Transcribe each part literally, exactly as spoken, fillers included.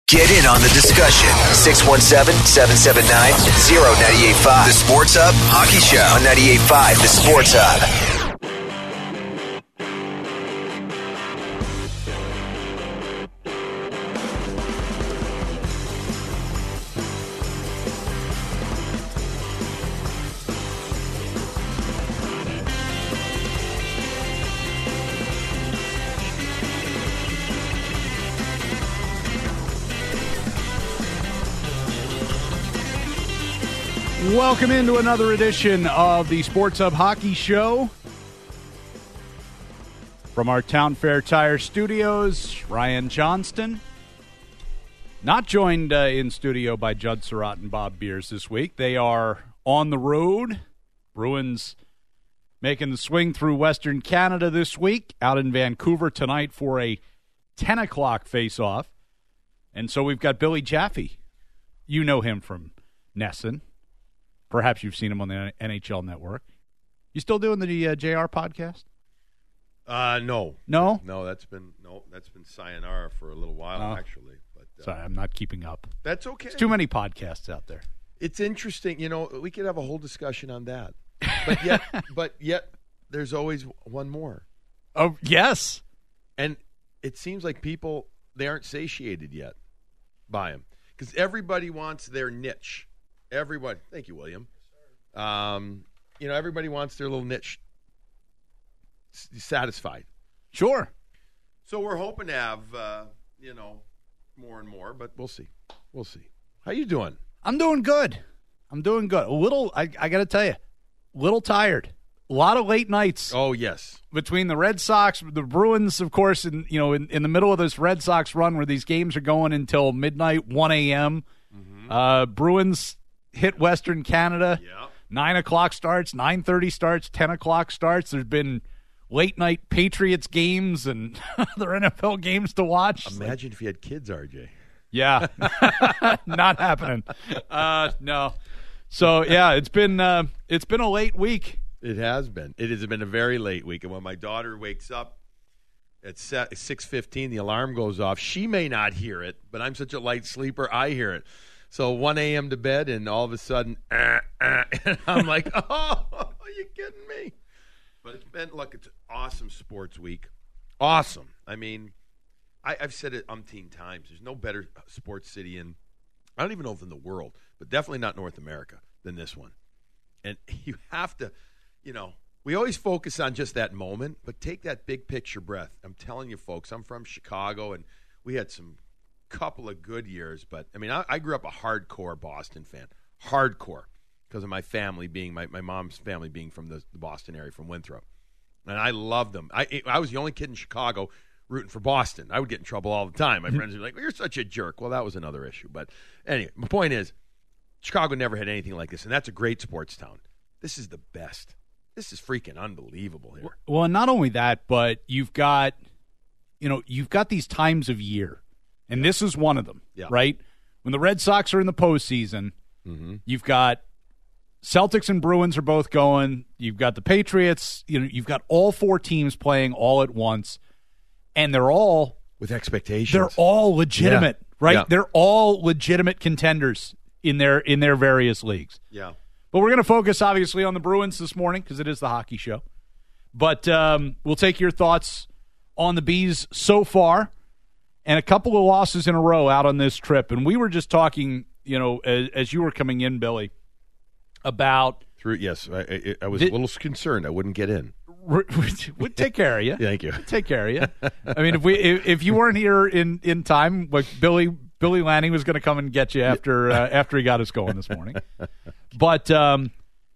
Get in on the discussion. six one seven, seven seven nine, zero nine eight five. The Sports Hub Hockey Show on ninety-eight point five. The Sports Hub. Welcome into another edition of the Sports Hub Hockey Show. From our Town Fair Tire Studios, Ryan Johnston. Not joined uh, in studio by Judd Surratt and Bob Beers this week. They are on the road. Bruins making the swing through Western Canada this week, out in Vancouver tonight for a ten o'clock face-off. And so we've got Billy Jaffe. You know him from Nesson. Perhaps you've seen him on the N H L Network. You still doing the uh, J R podcast? Uh, no. No? No, that's been no, that's been sayonara for a little while, oh. actually. But uh, Sorry, I'm not keeping up. That's okay. There's too many podcasts out there. It's interesting. You know, we could have a whole discussion on that. But yet, but yet, there's always one more. Oh, yes. And it seems like people, they aren't satiated yet by them. Because everybody wants their niche. Everybody, thank you, William. Um, you know, everybody wants their little niche s- satisfied. Sure. So we're hoping to have, uh, you know, more and more, but we'll see. We'll see. How you doing? I'm doing good. I'm doing good. A little, I, I got to tell you, a little tired. A lot of late nights. Oh, yes. Between the Red Sox, the Bruins, of course, in, you know, in, in the middle of this Red Sox run where these games are going until midnight, one a.m., mm-hmm. uh, Bruins hit Western Canada. Yeah. nine o'clock starts, nine thirty starts, ten o'clock starts. There's been late-night Patriots games and other N F L games to watch. Imagine if you had kids, R J. Yeah. Not happening. Uh, no. So, yeah, it's been uh, it's been a late week. It has been. It has been a very late week. And when my daughter wakes up at six fifteen, the alarm goes off. She may not hear it, but I'm such a light sleeper, I hear it. So one a.m. to bed, and all of a sudden, uh, uh, and I'm like, oh, are you kidding me? But it's been, look, it's an awesome sports week. Awesome. I mean, I, I've said it umpteen times. There's no better sports city in, I don't even know if in the world, but definitely not North America than this one. And you have to, you know, we always focus on just that moment, but take that big picture breath. I'm telling you, folks, I'm from Chicago, and we had some couple of good years, but I mean, I, I grew up a hardcore Boston fan, hardcore, because of my family being my, my mom's family being from the, the Boston area, from Winthrop, and I loved them. I I was the only kid in Chicago rooting for Boston. I would get in trouble all the time. My friends would be like, well, "You're such a jerk." Well, that was another issue, but anyway, my point is, Chicago never had anything like this, and that's a great sports town. This is the best. This is freaking unbelievable here. Well, and not only that, but you've got, you know, you've got these times of year. And this is one of them, yeah. right? When the Red Sox are in the postseason, mm-hmm. you've got Celtics and Bruins are both going. You've got the Patriots. You know, you've got all four teams playing all at once, and they're all with expectations. They're all legitimate, yeah. right? Yeah. They're all legitimate contenders in their in their various leagues. Yeah. But we're going to focus obviously on the Bruins this morning because it is the hockey show. But um, we'll take your thoughts on the Bees so far. And a couple of losses in a row out on this trip. And we were just talking, you know, as, as you were coming in, Billy, about... Through Yes, I, I, I was the, a little concerned I wouldn't get in. We'd take care of you. Thank you. Take care of you. I mean, if we if, if you weren't here in, in time, like Billy Billy Lanning was going to come and get you after uh, after he got us going this morning. But um,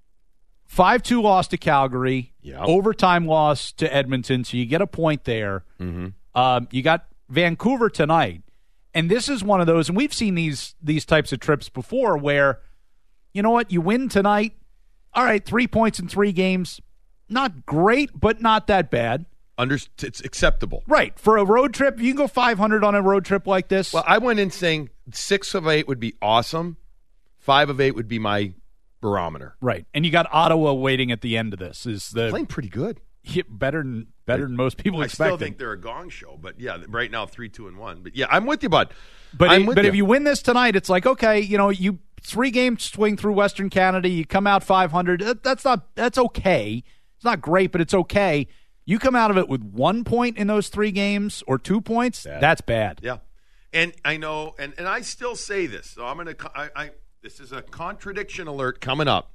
five two loss to Calgary, yeah. overtime loss to Edmonton, so you get a point there. Mm-hmm. Um, you got Vancouver tonight, and this is one of those, and we've seen these these types of trips before where, you know what, you win tonight, all right, three points in three games, not great, but not that bad. Under, it's acceptable. Right. For a road trip, you can go five hundred on a road trip like this. Well, I went in saying six of eight would be awesome, five of eight would be my barometer. Right. And you got Ottawa waiting at the end of this. Is the playing pretty good. Better than better than most people I expect. still think they're a gong show, but yeah, right now three, two, and one. But yeah, I'm with you, bud. But I'm it, with but you. if you win this tonight, it's like okay, you know, you three games swing through Western Canada, you come out five hundred. That's not that's okay. It's not great, but it's okay. You come out of it with one point in those three games or two points. Bad. That's bad. Yeah, and I know, and, and I still say this. So I'm gonna. I, I this is a contradiction alert coming up.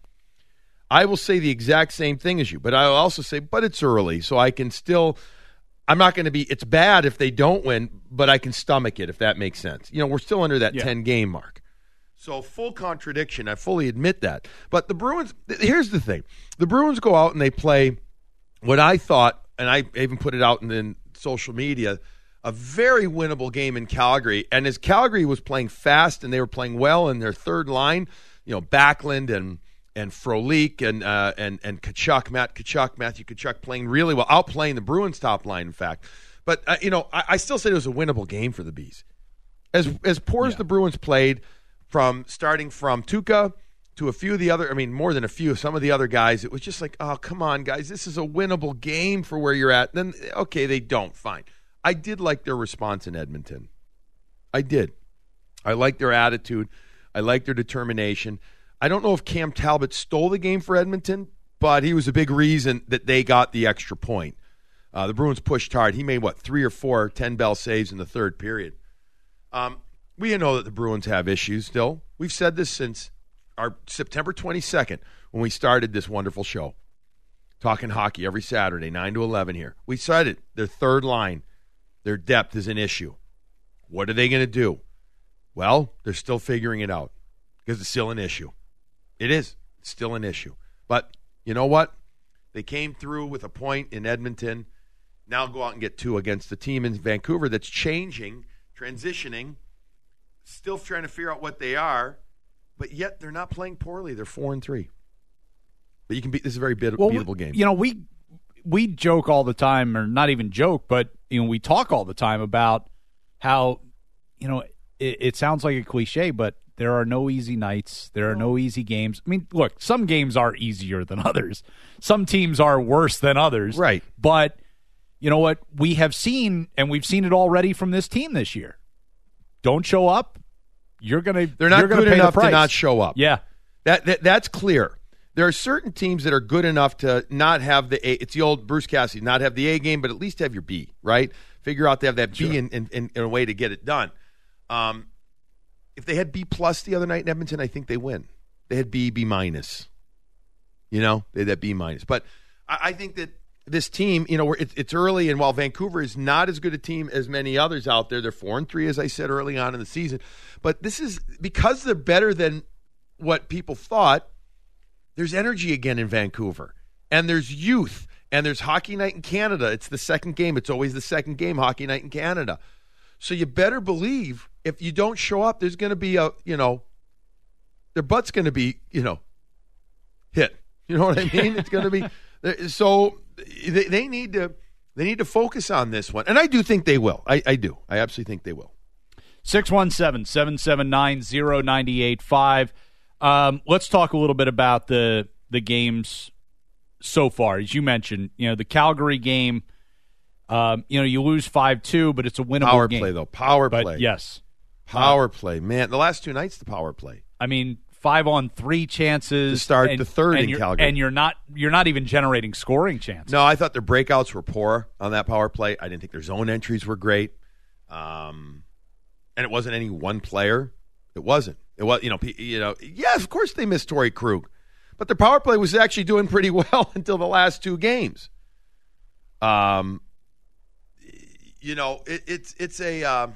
I will say the exact same thing as you, but I'll also say, but it's early, so I can still. I'm not going to be. It's bad if they don't win, but I can stomach it if that makes sense. You know, we're still under that yeah. ten game mark. So full contradiction. I fully admit that. But the Bruins. Here's the thing: the Bruins go out and they play what I thought, and I even put it out in, in social media, a very winnable game in Calgary. And as Calgary was playing fast and they were playing well in their third line, you know, Backlund and. and Frolik and uh, and and Tkachuk, Matt Tkachuk, Matthew Tkachuk playing really well, outplaying the Bruins' top line, in fact. But, uh, you know, I, I still say it was a winnable game for the Bees. As as poor yeah. as the Bruins played, from starting from Tuukka to a few of the other, I mean, more than a few, some of the other guys, it was just like, oh, come on, guys, this is a winnable game for where you're at. Then, okay, they don't, fine. I did like their response in Edmonton. I did. I liked their attitude. I liked their determination. I don't know if Cam Talbot stole the game for Edmonton, but he was a big reason that they got the extra point. Uh, the Bruins pushed hard. He made, what, three or four ten-bell saves in the third period. Um, we know that the Bruins have issues still. We've said this since our September twenty-second when we started this wonderful show. Talking hockey every Saturday, nine to eleven here. We said it. Their third line, their depth is an issue. What are they going to do? Well, they're still figuring it out because it's still an issue. It is. It's still an issue. But you know what? They came through with a point in Edmonton. Now go out and get two against the team in Vancouver that's changing, transitioning, still trying to figure out what they are, but yet they're not playing poorly. They're four and three. But you can beat this is a very beat- well, beatable game. You know, we we joke all the time, or not even joke, but you know, we talk all the time about how, you know, it, it sounds like a cliche, but there are no easy nights. There are no easy games. I mean, look, some games are easier than others. Some teams are worse than others. Right. But you know what? We have seen, and we've seen it already from this team this year. Don't show up. You're going to They're not you're good pay enough the price. to not show up. Yeah. That, that That's clear. There are certain teams that are good enough to not have the A. It's the old Bruce Cassidy, not have the A game, but at least have your B, right? Figure out to have that B Sure. in, in, in, in a way to get it done. Um, if they had B plus the other night in Edmonton, I think they win. They had B, B minus. You know, they had that B minus. But I, I think that this team, you know, it's, it's early, and while Vancouver is not as good a team as many others out there, they're four and three, as I said early on in the season. But this is because they're better than what people thought. There's energy again in Vancouver, and there's youth, and there's Hockey Night in Canada. It's the second game. It's always the second game, Hockey Night in Canada. So you better believe if you don't show up, there's going to be a, you know, their butt's going to be, you know, hit. You know what I mean? It's going to be so they, they need to they need to focus on this one, and I do think they will. I, I do. I absolutely think they will. six one seven, seven seven nine, zero nine eight five. Um, let's talk a little bit about the the games so far. As you mentioned, you know, the Calgary game, um, you know, you lose five two, but it's a winnable Power game. play, though. Power but play. Yes. Power uh, play. Man, the last two nights, the power play. I mean, five on three chances. To start and, the third and in Calgary. And you're not you're not even generating scoring chances. No, I thought their breakouts were poor on that power play. I didn't think their zone entries were great. Um, and it wasn't any one player. It wasn't. It was, you know, you know. Yes, of course they missed Torrey Krug, but their power play was actually doing pretty well until the last two games. Um, you know, it, it's it's a uh,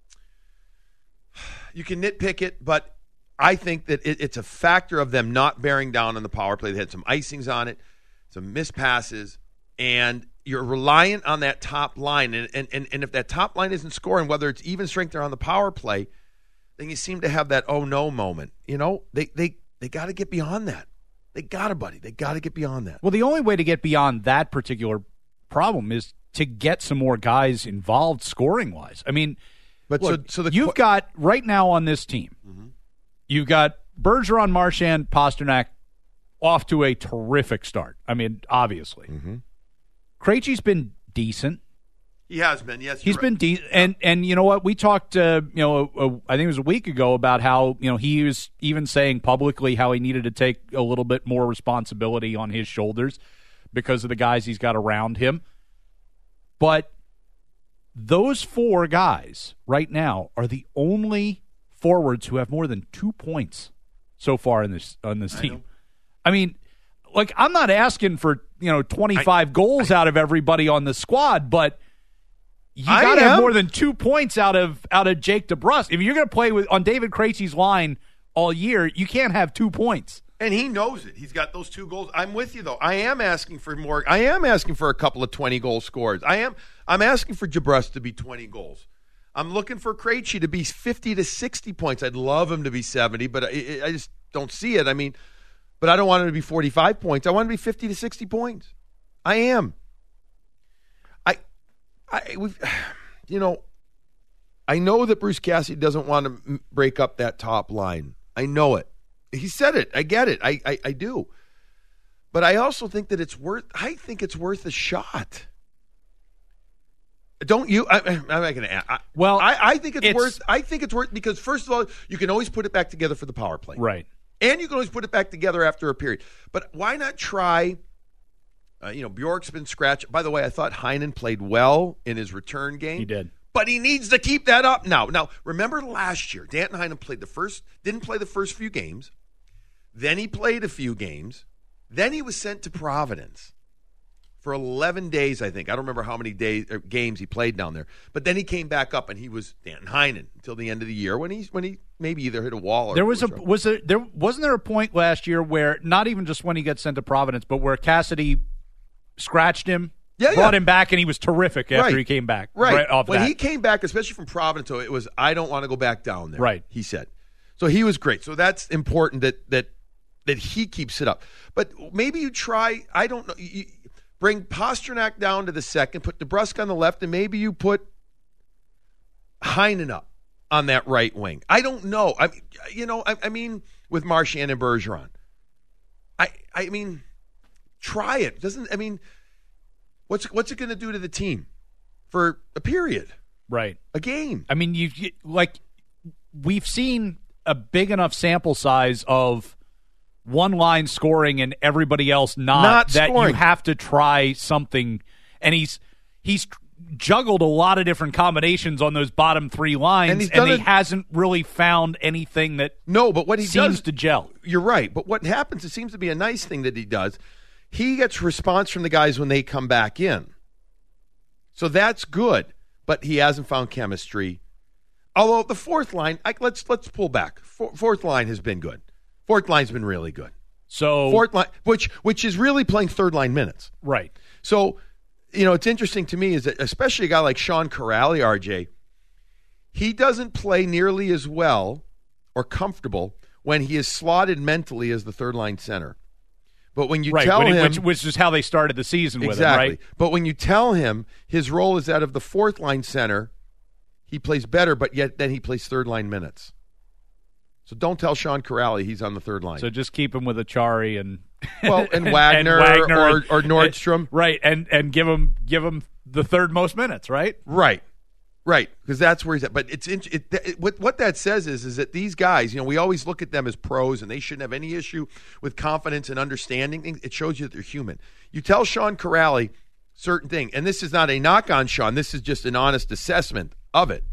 you can nitpick it, but I think that it, it's a factor of them not bearing down on the power play. They had some icings on it, some missed passes, and you're reliant on that top line. And and and, and if that top line isn't scoring, whether it's even strength or on the power play, then you seem to have that oh no moment. You know, they they they got to get beyond that. They got to, buddy. They got to get beyond that. Well, the only way to get beyond that particular problem is to get some more guys involved scoring wise. I mean, but look, so, so the you've qu- got right now on this team, mm-hmm. you've got Bergeron, Marchand, Pasternak off to a terrific start. I mean, obviously, mm-hmm. Krejci's been decent. He has been, yes. He's right. been decent. And, and you know what? We talked, uh, you know, a, a, I think it was a week ago about how, you know, he was even saying publicly how he needed to take a little bit more responsibility on his shoulders because of the guys he's got around him. But those four guys right now are the only forwards who have more than two points so far in this on this team. I, I mean, like, I'm not asking for, you know, twenty-five I, goals I, out of everybody on the squad, but you got to have more than two points out of out of Jake DeBrusk. If you're going to play with on David Krejci's line all year, you can't have two points. And he knows it. He's got those two goals. I'm with you, though. I am asking for more. I am asking for a couple of twenty-goal scores. I am. I'm asking for DeBrusk to be twenty goals. I'm looking for Krejci to be fifty to sixty points. I'd love him to be seventy, but I, I just don't see it. I mean, but I don't want him to be forty-five points. I want him to be fifty to sixty points. I am. I, I, we've, you know, I know that Bruce Cassidy doesn't want to break up that top line. I know it. He said it. I get it. I, I, I do. But I also think that it's worth, I think it's worth a shot. Don't you? I, I'm not going to add. Well, I, I think it's, it's worth, I think it's worth, because first of all, you can always put it back together for the power play. Right. And you can always put it back together after a period. But why not try, uh, you know, Bjork's been scratched. By the way, I thought Heinen played well in his return game. He did. But he needs to keep that up now. Now, remember last year, Danton Heinen played the first, didn't play the first few games. Then he played a few games. Then he was sent to Providence for eleven days, I think. I don't remember how many days or games he played down there. But then he came back up, and he was Danton Heinen until the end of the year when he when he maybe either hit a wall or there was a was there there wasn't there a point last year where not even just when he got sent to Providence, but where Cassidy scratched him, yeah, brought yeah. him back, and he was terrific after right. he came back. Right, right off when that. he came back, especially from Providence, it was I don't want to go back down there. Right, he said. So he was great. So that's important that that. that he keeps it up. But maybe you try, I don't know, you bring Pasternak down to the second, put DeBrusk on the left, and maybe you put Heinen up on that right wing. I don't know. I you know, I, I mean, with Marchand and Bergeron. I I mean, try it. Doesn't I mean, what's what's it going to do to the team for a period? Right. A game. I mean, you like we've seen a big enough sample size of one line scoring and everybody else not, not that scoring. You have to try something. And he's he's juggled a lot of different combinations on those bottom three lines, and, and he it, hasn't really found anything that no, but what he seems does, to gel. You're right. But what happens, it seems to be a nice thing that he does. He gets response from the guys when they come back in. So that's good. But he hasn't found chemistry. Although the fourth line, I, let's let's pull back. For, fourth line has been good. Fourth line's been really good. So fourth line, which which is really playing third line minutes. Right. So, you know, it's interesting to me is that especially a guy like Sean Corrali, R J, he doesn't play nearly as well or comfortable when he is slotted mentally as the third line center. But when you right, tell when he, him, which, which is how they started the season with exactly. him, right? But when you tell him his role is that of the fourth line center, he plays better, but yet then he plays third line minutes. So don't tell Sean Corrali he's on the third line. So just keep him with Achari and well, and Wagner, and Wagner or, and, or Nordstrom, and, right? And and give him give him the third most minutes, right? Right, right, because that's where he's at. But it's it, it, it, what what that says is is that these guys, you know, we always look at them as pros, and they shouldn't have any issue with confidence and understanding. It shows you that they're human. You tell Sean Corrali certain thing, and this is not a knock on Sean. This is just an honest assessment of it.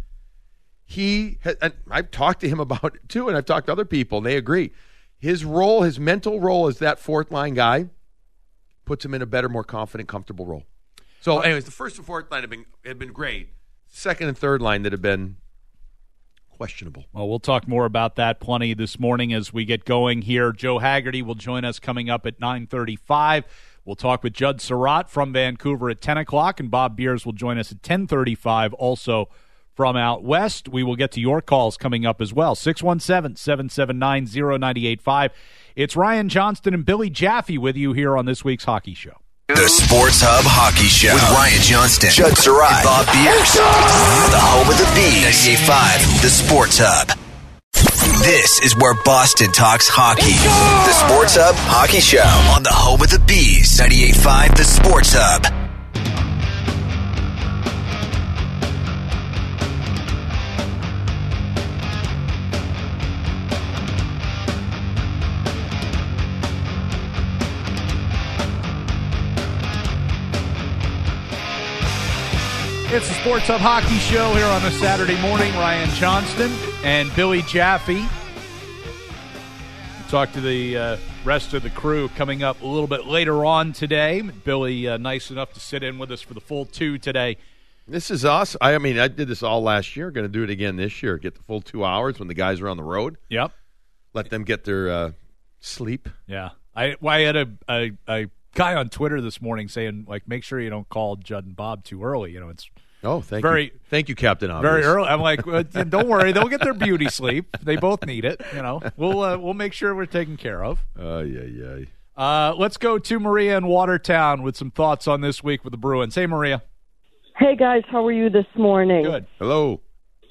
He, has, and I've talked to him about it too, and I've talked to other people, and they agree. His role, his mental role as that fourth line guy, puts him in a better, more confident, comfortable role. So, anyways, the first and fourth line have been have been great. Second and third line that have been questionable. Well, we'll talk more about that plenty this morning as we get going here. Joe Haggerty will join us coming up at nine thirty-five. We'll talk with Judd Surratt from Vancouver at ten o'clock, and Bob Beers will join us at ten thirty-five also from out west. We will get to your calls coming up as well. six one seven, seven seven nine, zero nine eight five. It's Ryan Johnston and Billy Jaffe with you here on this week's Hockey Show. The Sports Hub Hockey Show with Ryan Johnston, Judd Surratt, and Bob Beers. The home of the Bees. ninety-eight point five, the Sports Hub. This is where Boston talks hockey. The Sports Hub Hockey Show on the home of the Bees. ninety-eight point five, the Sports Hub. It's the Sports Hub Hockey Show here on a Saturday morning. Ryan Johnston and Billy Jaffe. We'll talk to the uh, rest of the crew coming up a little bit later on today. Billy, uh, nice enough to sit in with us for the full two today. This is us. I mean, I did this all last year. Going to do it again this year. Get the full two hours when the guys are on the road. Yep. Let them get their uh, sleep. Yeah. I, well, I had a, a, a guy on Twitter this morning saying, like, make sure you don't call Judd and Bob too early. You know, it's Oh, thank very, you. Thank you, Captain Obvious. Very early. I'm like, well, don't worry. They'll get their beauty sleep. They both need it. You know, we'll uh, we'll make sure we're taken care of. Oh, yeah, yeah. Uh, let's go to Maria in Watertown with some thoughts on this week with the Bruins. Hey, Maria. Hey, guys. How are you this morning? Good. Hello.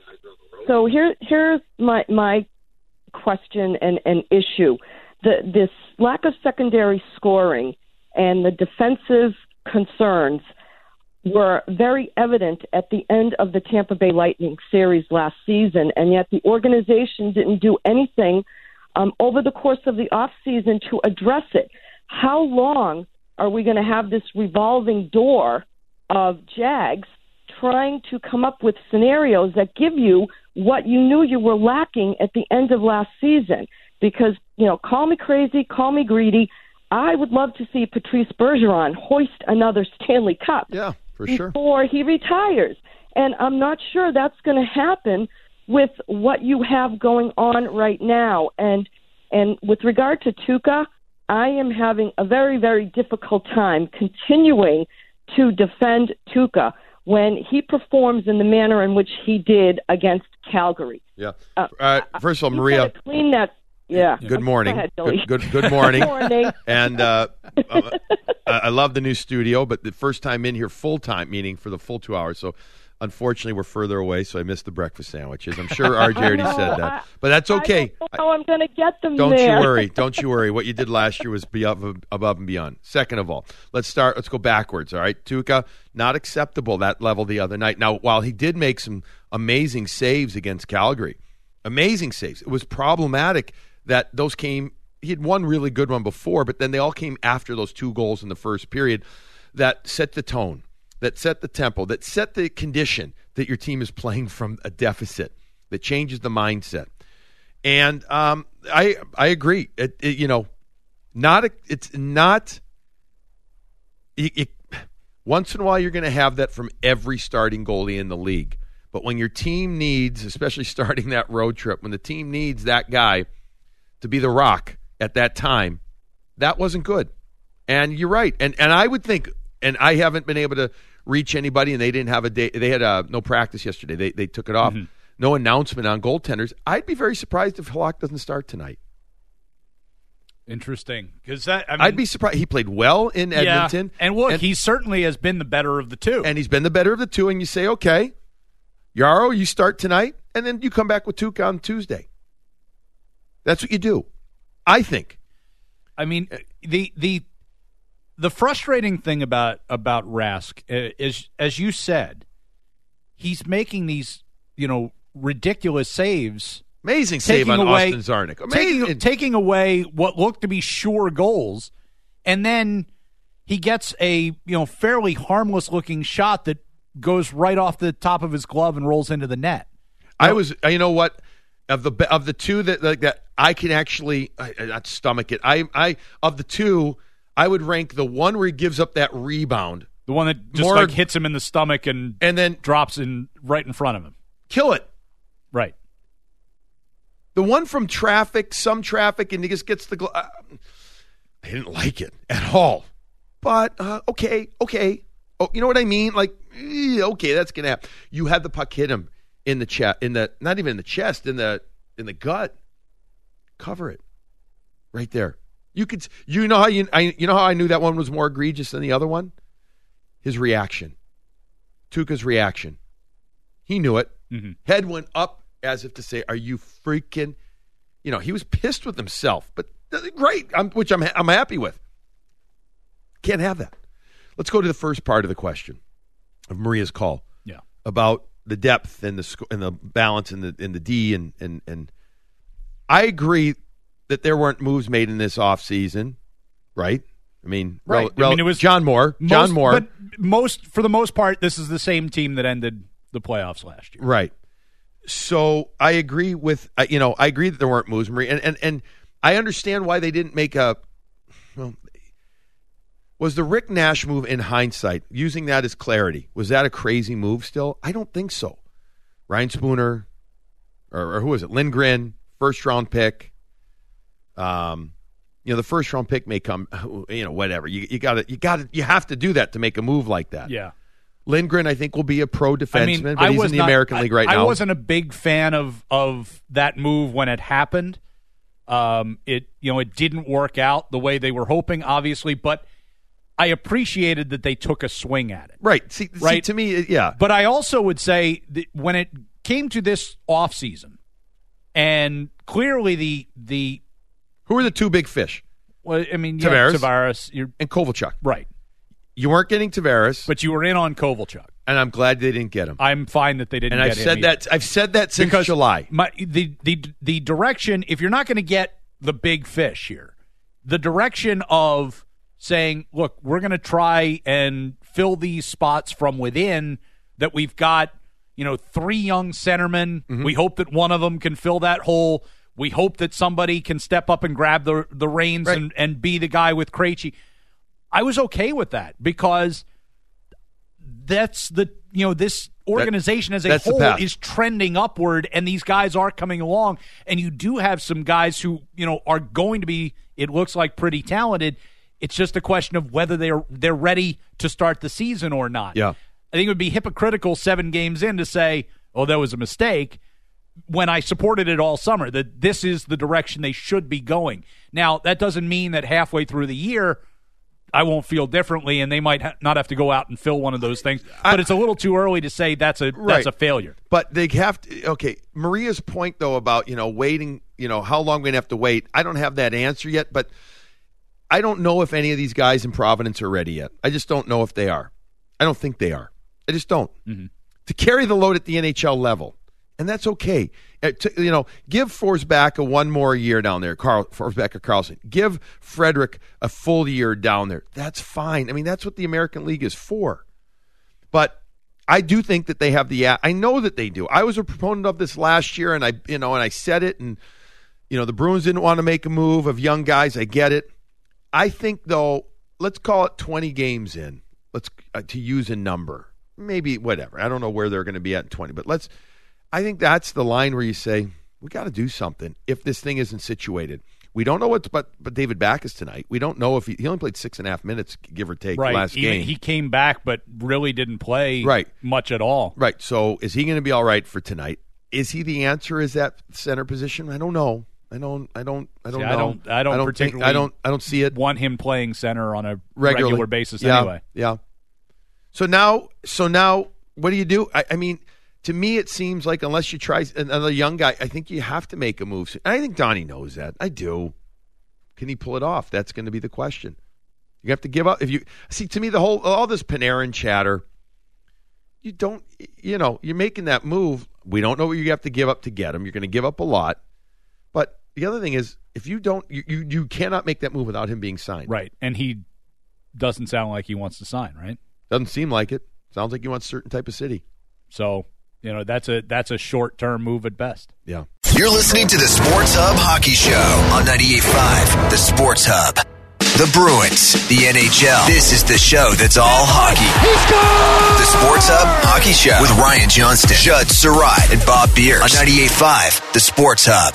So here, here's my my question and, and issue. The, this lack of secondary scoring and the defensive concerns were very evident at the end of the Tampa Bay Lightning series last season, and yet the organization didn't do anything um, over the course of the offseason to address it. How long are we going to have this revolving door of Jags trying to come up with scenarios that give you what you knew you were lacking at the end of last season? Because, you know, call me crazy, call me greedy, I would love to see Patrice Bergeron hoist another Stanley Cup. Yeah. For sure. Before he retires. And I'm not sure that's going to happen with what you have going on right now. And and with regard to Tuukka, I am having a very, very difficult time continuing to defend Tuukka when he performs in the manner in which he did against Calgary. Yeah. Uh, uh, first of all, Maria. Clean that. Yeah. Good morning. Go ahead, good, good good morning. Good morning. And uh, uh, I love the new studio, but the first time in here full time, meaning for the full two hours. So unfortunately, we're further away, so I missed the breakfast sandwiches. I'm sure R J already know, said that, I, but that's okay. I don't know how I'm going to get them Don't there. you worry. Don't you worry. What you did last year was be above, above and beyond. Second of all, let's start. Let's go backwards. All right, Tuukka, not acceptable that level the other night. Now, while he did make some amazing saves against Calgary, amazing saves, it was problematic that those came. He had one really good one before, but then they all came after those two goals in the first period that set the tone, that set the tempo, that set the condition that your team is playing from a deficit, that changes the mindset. And um, I I agree. It, it, you know, not a, it's not. It, it, once in a while, you're going to have that from every starting goalie in the league. But when your team needs, especially starting that road trip, when the team needs that guy to be the rock at that time, that wasn't good. And you're right. And and I would think, and I haven't been able to reach anybody, and they didn't have a day. They had uh, no practice yesterday. They they took it off. Mm-hmm. No announcement on goaltenders. I'd be very surprised if Halak doesn't start tonight. Interesting, because that I mean, I'd be surprised. He played well in Edmonton, yeah. and look, and, he certainly has been the better of the two, and he's been the better of the two. And you say, okay, Yarrow, you start tonight, and then you come back with Tuukka on Tuesday. That's what you do, I think. I mean, the the the frustrating thing about about Rask is, as you said, he's making these, you know, ridiculous saves. Amazing save on away, Austin Czarnik. Amazing. Taking, taking away what looked to be sure goals, and then he gets a, you know, fairly harmless looking shot that goes right off the top of his glove and rolls into the net. I know, was, you know what, of the of the two that like that I can actually I, not stomach it. I I of the two, I would rank the one where he gives up that rebound, the one that just more, like hits him in the stomach and and then drops in right in front of him. Kill it. Right. The one from traffic, some traffic, and he just gets the. Gl- uh, I didn't like it at all. But uh, okay, okay. Oh, you know what I mean? Like, eh, okay, that's gonna happen. You had the puck hit him in the chest, in the not even in the chest, in the in the gut. Cover it, right there. You could, you know how you, I, you know how I knew that one was more egregious than the other one. His reaction, Tuukka's reaction. He knew it. Mm-hmm. Head went up. As if to say, "Are you freaking?" You know, he was pissed with himself, but great, I'm, which I'm I'm happy with. Can't have that. Let's go to the first part of the question of Maria's call. Yeah, about the depth and the sc- and the balance in the in the D and and and I agree that there weren't moves made in this offseason, right? I mean, right. Rel- rel- I mean, it was John Moore. Most, John Moore. But most, for the most part, this is the same team that ended the playoffs last year. Right. So I agree with, uh, you know, I agree that there weren't moves, Marie. And, and, and I understand why they didn't make a, well, was the Rick Nash move in hindsight, using that as clarity, was that a crazy move still? I don't think so. Ryan Spooner, or, or who was it? Lindgren, first round pick. Um, you know, the first round pick may come, you know, whatever. You, you got to, you got to, you have to do that to make a move like that. Yeah. Lindgren, I think, will be a pro defenseman, I mean, but I he's was in the not, American I, League right I now. I wasn't a big fan of of that move when it happened. Um, it you know it didn't work out the way they were hoping, obviously, but I appreciated that they took a swing at it. Right. See, right? see, to me, it- yeah. But I also would say that when it came to this offseason, and clearly the the Who are the two big fish? well, I mean, yeah, Tavares. Tavares, you're And Kovalchuk. right, You weren't getting Tavares, but you were in on Kovalchuk. and I'm glad they didn't get him. I'm fine that they didn't. And get I've him said either. that. I've said that since Because July. My, the the the direction, if you're not going to get the big fish here, the direction of saying, look, we're going to try and fill these spots from within. That we've got, you know, three young centermen. Mm-hmm. We hope that one of them can fill that hole. We hope that somebody can step up and grab the the reins Right. and, and be the guy with Krejci. I was okay with that because that's the you know this organization as a that's the whole path. is trending upward, and these guys are coming along, and you do have some guys who you know are going to be, it looks like, pretty talented. It's just a question of whether they're they're ready to start the season or not. Yeah. I think it would be hypocritical seven games in to say, oh, that was a mistake, when I supported it all summer, that this is the direction they should be going. Now, that doesn't mean that halfway through the year I won't feel differently, and they might ha- not have to go out and fill one of those things. But I, it's a little too early to say that's a right. that's a failure. But they have to. Okay, Maria's point though about you know waiting. You know how long we're gonna have to wait. I don't have that answer yet, but I don't know if any of these guys in Providence are ready yet. I just don't know if they are. I don't think they are. I just don't. Mm-hmm. To carry the load at the N H L level, and that's okay. Uh, to, you know, give Forsback a one more year down there, Carl Forsback or Carlson. Give Frederick a full year down there. That's fine. I mean, that's what the American League is for. But I do think that they have the. I know that they do. I was a proponent of this last year, and I, you know, and I said it, and you know, the Bruins didn't want to make a move of young guys. I get it. I think though, let's call it twenty games in. Let's uh, to use a number. Maybe whatever. I don't know where they're going to be at in twenty, but let's. I think that's the line where you say we got to do something if this thing isn't situated. We don't know what, but but David Backes tonight. We don't know if he, he only played six and a half minutes, give or take, Right. last He, game. he came back, but really didn't play Right. much at all. Right. So is he going to be all right for tonight? Is he the answer? Is that center position? I don't know. I don't. I don't. I don't See, know. I don't. I don't, think- particularly. I don't. I don't see it Want him playing center on a regularly. regular basis yeah, anyway. Yeah. So now, so now, what do you do? I, I mean, to me, it seems like unless you try another young guy, I think you have to make a move. And I think Donnie knows that. I do. Can he pull it off? That's going to be the question. You have to give up. If you see, to me, the whole all this Panarin chatter. You don't. You know, you're making that move. We don't know what you have to give up to get him. You're going to give up a lot. But the other thing is, if you don't, you, you you cannot make that move without him being signed. Right, and he doesn't sound like he wants to sign. Right. Doesn't seem like it. Sounds like he wants a certain type of city. So, you know, that's a that's a short-term move at best. Yeah. You're listening to the Sports Hub Hockey Show on ninety-eight point five, the Sports Hub. The Bruins, the N H L. This is the show that's all hockey. He scores! The Sports Hub Hockey Show with Ryan Johnston, Judd Surratt, and Bob Beers on ninety-eight point five, the Sports Hub.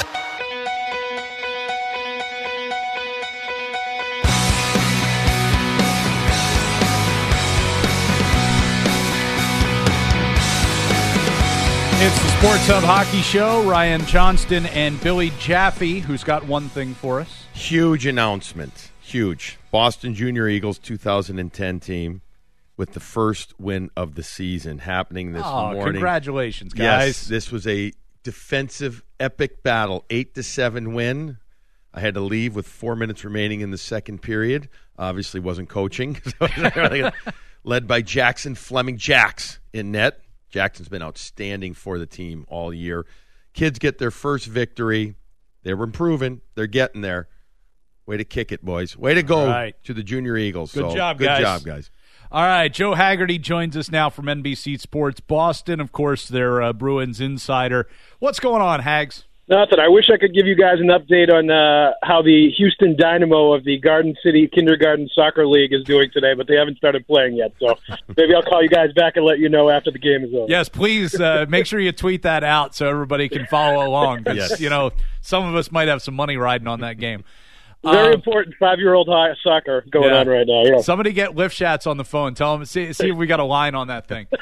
It's the Sports Hub Hockey Show. Ryan Johnston and Billy Jaffe, who's got one thing for us. Huge announcement. Huge. Boston Junior Eagles two thousand ten team with the first win of the season happening this Oh, morning. congratulations, guys. Yes, this was a defensive epic battle. eight to seven win. I had to leave with four minutes remaining in the second period. Obviously wasn't coaching. Led by Jackson Fleming. Jax in net. Jackson's been outstanding for the team all year. Kids get their first victory. They were improving. They're getting there. Way to kick it, boys. Way to go right. to the Junior Eagles. Good so, job, good guys. Good job, guys. All right, Joe Haggerty joins us now from N B C Sports Boston. Of course, their uh, Bruins insider. What's going on, Hags? Nothing. I wish I could give you guys an update on uh, how the Houston Dynamo of the Garden City Kindergarten Soccer League is doing today, but they haven't started playing yet. So maybe I'll call you guys back and let you know after the game is over. Yes, please uh, make sure you tweet that out so everybody can follow along. Because, yes. you know, some of us might have some money riding on that game. Very um, important five-year-old high soccer going yeah. on right now. Yeah. Somebody get lift shots on the phone. Tell them, see, see if we got a line on that thing.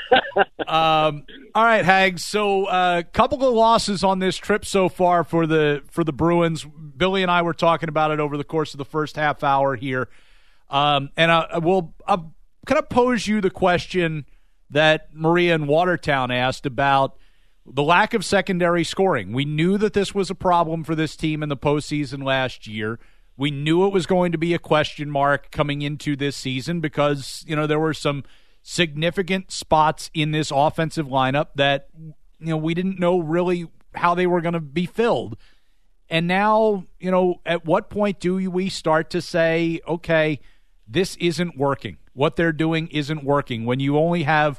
um, all right, Hags. So a uh, couple of losses on this trip so far for the for the Bruins. Billy and I were talking about it over the course of the first half hour here. Um, and I, I will I'll kind of pose you the question that Maria in Watertown asked about the lack of secondary scoring. We knew that this was a problem for this team in the postseason last year. We knew it was going to be a question mark coming into this season because, you know, there were some significant spots in this offensive lineup that, you know, we didn't know really how they were going to be filled. And now, you know, at what point do we start to say, okay, this isn't working. What they're doing isn't working. When you only have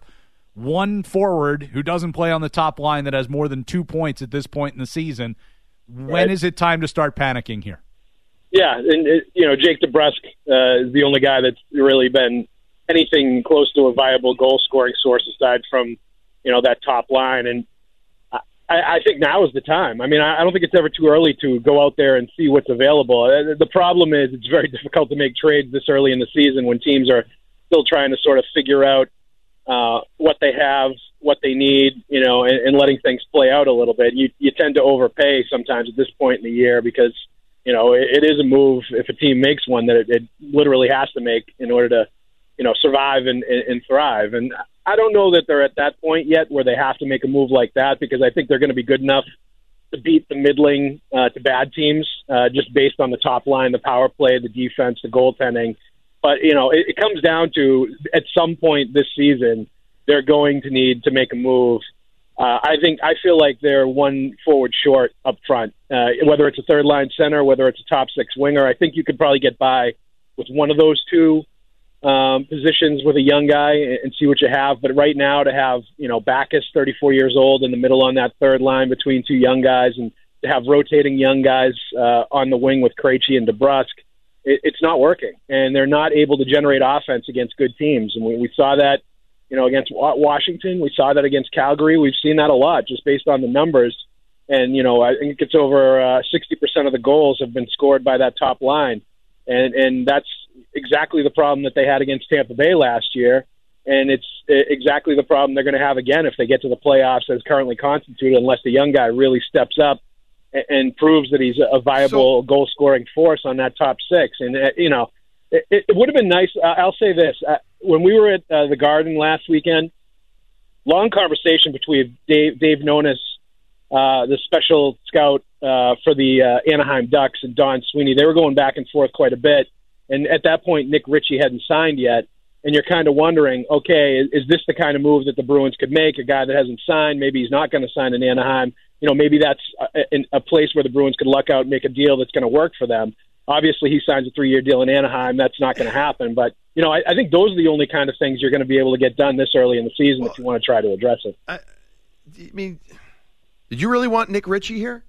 one forward who doesn't play on the top line that has more than two points at this point in the season, when right. is it time to start panicking here? Yeah, and, it, you know, Jake DeBrusk uh, is the only guy that's really been anything close to a viable goal-scoring source aside from, you know, that top line. And I, I think now is the time. I mean, I, I don't think it's ever too early to go out there and see what's available. Uh, the problem is it's very difficult to make trades this early in the season when teams are still trying to sort of figure out uh, what they have, what they need, you know, and, and letting things play out a little bit. You, you tend to overpay sometimes at this point in the year because – you know, it, it is a move if a team makes one that it, it literally has to make in order to, you know, survive and, and, and thrive. And I don't know that they're at that point yet where they have to make a move like that because I think they're going to be good enough to beat the middling uh, to bad teams uh, just based on the top line, the power play, the defense, the goaltending. But, you know, it, it comes down to at some point this season, they're going to need to make a move. Uh, I think I feel like they're one forward short up front, uh, whether it's a third line center, whether it's a top six winger. I think you could probably get by with one of those two um, positions with a young guy and, and see what you have. But right now to have, you know, Backus, thirty-four years old, in the middle on that third line between two young guys and to have rotating young guys uh, on the wing with Krejci and DeBrusk, it, it's not working. And they're not able to generate offense against good teams. And we, we saw that. You know, against Washington, we saw that against Calgary. We've seen that a lot just based on the numbers. And, you know, I think it's over uh, sixty percent of the goals have been scored by that top line. And and that's exactly the problem that they had against Tampa Bay last year. And it's exactly the problem they're going to have again if they get to the playoffs as currently constituted, unless the young guy really steps up and, and proves that he's a viable so, goal-scoring force on that top six. And, uh, you know, it, it would have been nice. Uh, I'll say this. Uh, when we were at uh, the Garden last weekend, long conversation between Dave, Dave Nonis, uh, the special scout uh, for the uh, Anaheim Ducks, and Don Sweeney. They were going back and forth quite a bit. And at that point, Nick Ritchie hadn't signed yet. And you're kind of wondering, okay, is, is this the kind of move that the Bruins could make? A guy that hasn't signed, maybe he's not going to sign in Anaheim. You know, maybe that's a, a place where the Bruins could luck out and make a deal that's going to work for them. Obviously, he signs a three-year deal in Anaheim. That's not going to happen. But, you know, I, I think those are the only kind of things you're going to be able to get done this early in the season well, if you want to try to address it. I, I mean, did you really want Nick Ritchie here?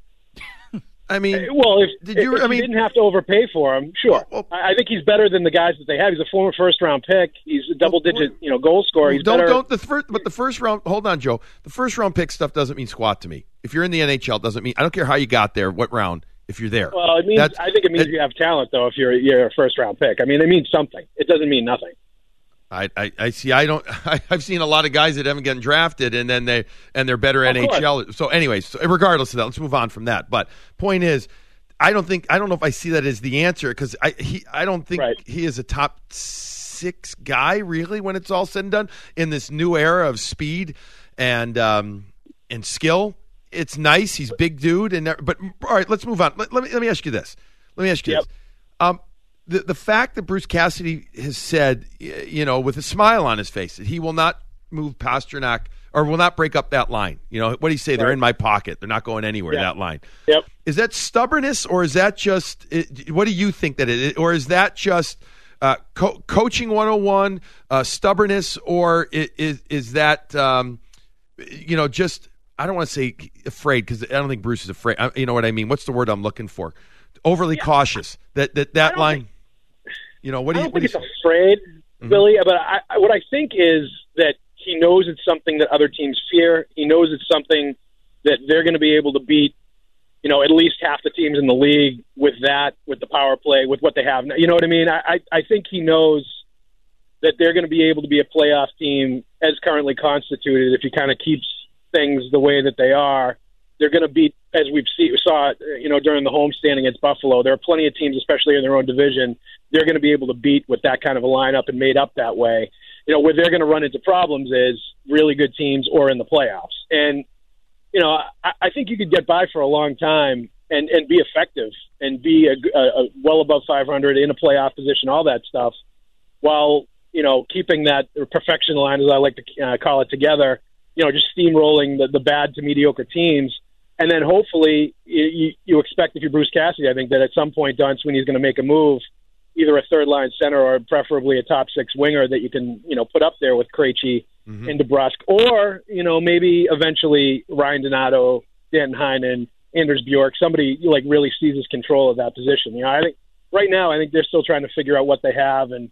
I mean, well, if, did you, if I mean, you didn't have to overpay for him, sure. Well, I think he's better than the guys that they have. He's a former first-round pick. He's a double-digit, well, you know, goal scorer. He's don't better. don't the first, but the first round. Hold on, Joe. The first-round pick stuff doesn't mean squat to me. If you're in the N H L, it doesn't mean. I don't care how you got there, what round. If you're there, well, it means. That's, I think it means it, you have talent, though. If you're you're a first-round pick, I mean, it means something. It doesn't mean nothing. I, I, I see. I don't. I, I've seen a lot of guys that haven't gotten drafted, and then they and they're better of N H L. Course. So, anyways, so regardless of that, let's move on from that. But point is, I don't think I don't know if I see that as the answer because I he I don't think right. he is a top six guy really when it's all said and done in this new era of speed and um, and skill. It's nice. He's a big dude, and but all right, let's move on. Let, let me let me ask you this. Let me ask you yep. this. Um, the the fact that Bruce Cassidy has said, you know, with a smile on his face, that he will not move Pasternak or will not break up that line. You know, what do you say? Right. They're in my pocket. They're not going anywhere, yeah. that line. Yep. Is that stubbornness, or is that just, what do you think that it is? Or is that just uh, co- coaching one oh one, uh, stubbornness, or is, is that, um, you know, just, I don't want to say afraid, because I don't think Bruce is afraid. I, you know what I mean? What's the word I'm looking for? Overly yeah. cautious. That that, that line, think, you know, what do I you don't think think it's afraid, mm-hmm. Billy, but I, I, what I think is that he knows it's something that other teams fear. He knows it's something that they're going to be able to beat, you know, at least half the teams in the league with that, with the power play, with what they have. You know what I mean? I, I think he knows that they're going to be able to be a playoff team as currently constituted if he kind of keeps things the way that they are. They're going to beat, as we've seen, we saw, you know, during the homestand against Buffalo. There are plenty of teams, especially in their own division, they're going to be able to beat with that kind of a lineup and made up that way. You know, where they're going to run into problems is really good teams or in the playoffs. And, you know, I, I think you could get by for a long time and, and be effective and be a, a, a well above five hundred in a playoff position, all that stuff, while, you know, keeping that perfection line, as I like to uh, call it, together, you know, just steamrolling the, the bad to mediocre teams. And then hopefully you, you expect, if you're Bruce Cassidy, I think that at some point Don Sweeney's going to make a move, either a third-line center or preferably a top-six winger that you can, you know, put up there with Krejci mm-hmm. and DeBrusk. Or, you know, maybe eventually Ryan Donato, Dan Heinen, Anders Bjork, somebody, like, really seizes control of that position. You know, I think right now I think they're still trying to figure out what they have and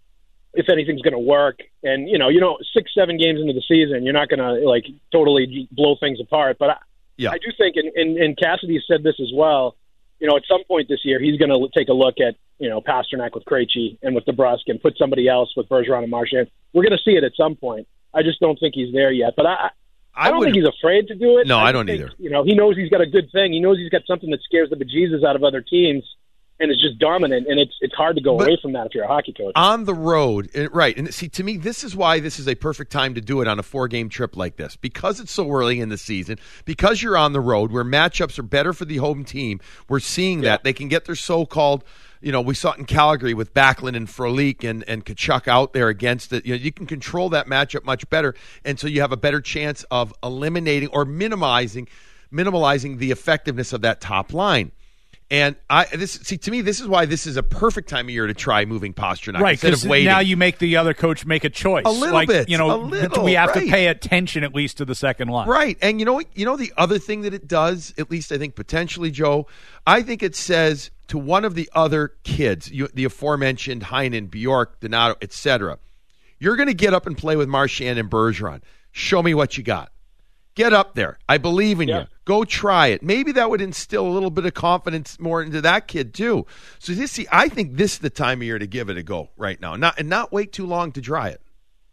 if anything's going to work. And, you know, you know, six, seven games into the season, you're not going to, like, totally blow things apart. But I, yeah. I do think, and, and, and Cassidy said this as well, you know, at some point this year, he's going to take a look at, you know, Pasternak with Krejci and with DeBrusk and put somebody else with Bergeron and Marchand. We're going to see it at some point. I just don't think he's there yet. But I, I, I don't think he's afraid to do it. No, I, I don't think, either. You know, he knows he's got a good thing. He knows he's got something that scares the bejesus out of other teams and is just dominant. And it's it's hard to go but away from that if you're a hockey coach. On the road, right. And see, to me, this is why this is a perfect time to do it on a four-game trip like this. Because it's so early in the season, because you're on the road where matchups are better for the home team, we're seeing that. Yeah. They can get their so-called, you know, we saw it in Calgary with Backlund and Frolik and, and Tkachuk out there against it. You know, you can control that matchup much better, and so you have a better chance of eliminating or minimizing minimalizing the effectiveness of that top line. And I this see to me, this is why this is a perfect time of year to try moving Pasternak right, instead of waiting. Now you make the other coach make a choice. A little like, bit, you know, a little, we have right. to pay attention at least to the second line, right? And you know, you know the other thing that it does, at least I think potentially, Joe, I think it says to one of the other kids, you, the aforementioned Heinen, Bjork, Donato, et cetera, you're going to get up and play with Marchand and Bergeron. Show me what you got. Get up there. I believe in yeah. you. Go try it. Maybe that would instill a little bit of confidence more into that kid too. So you see, I think this is the time of year to give it a go right now, not and not wait too long to try it.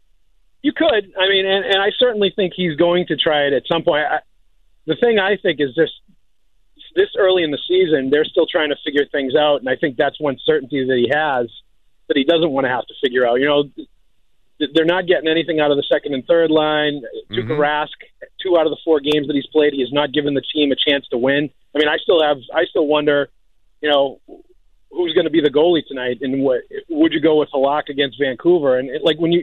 You could. I mean, and, and I certainly think he's going to try it at some point. I, the thing I think is this: this early in the season, they're still trying to figure things out, and I think that's one certainty that he has that he doesn't want to have to figure out. You know, they're not getting anything out of the second and third line. Mm-hmm. Tuukka Rask, two out of the four games that he's played, he has not given the team a chance to win. I mean, I still have, I still wonder, you know, who's going to be the goalie tonight, and what would you go with Halak against Vancouver? And it, like when you,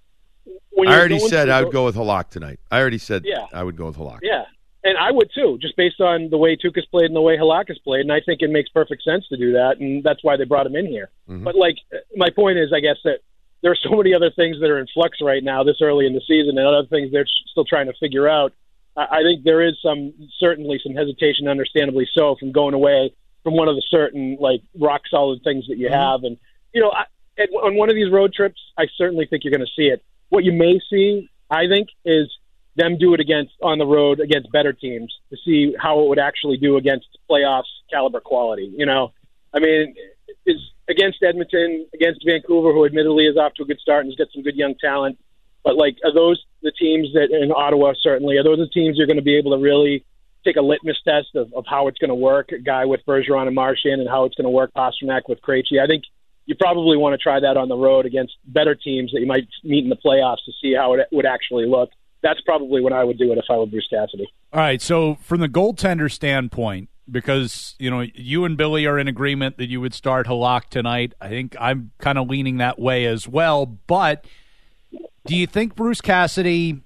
when I already said I would go with Halak tonight. I already said yeah. I would go with Halak. Yeah, and I would too, just based on the way Tuukka's played and the way Halak has played, and I think it makes perfect sense to do that, and that's why they brought him in here. Mm-hmm. But like, my point is, I guess that there are so many other things that are in flux right now this early in the season and other things they're still trying to figure out. I think there is some, certainly some hesitation, understandably so, from going away from one of the certain, like, rock-solid things that you mm-hmm. have. And, you know, I, on one of these road trips, I certainly think you're going to see it. What you may see, I think, is them do it against on the road against better teams to see how it would actually do against playoffs caliber quality. You know, I mean, is against Edmonton, against Vancouver, who admittedly is off to a good start and has got some good young talent. But, like, are those the teams that, in Ottawa certainly, are those the teams you're going to be able to really take a litmus test of, of how it's going to work, a guy with Bergeron and Marchand, and how it's going to work, Pasternak with Krejci? I think you probably want to try that on the road against better teams that you might meet in the playoffs to see how it would actually look. That's probably what I would do it if I were Bruce Cassidy. All right, so from the goaltender standpoint, because, you know, you and Billy are in agreement that you would start Halak tonight. I think I'm kind of leaning that way as well. But do you think Bruce Cassidy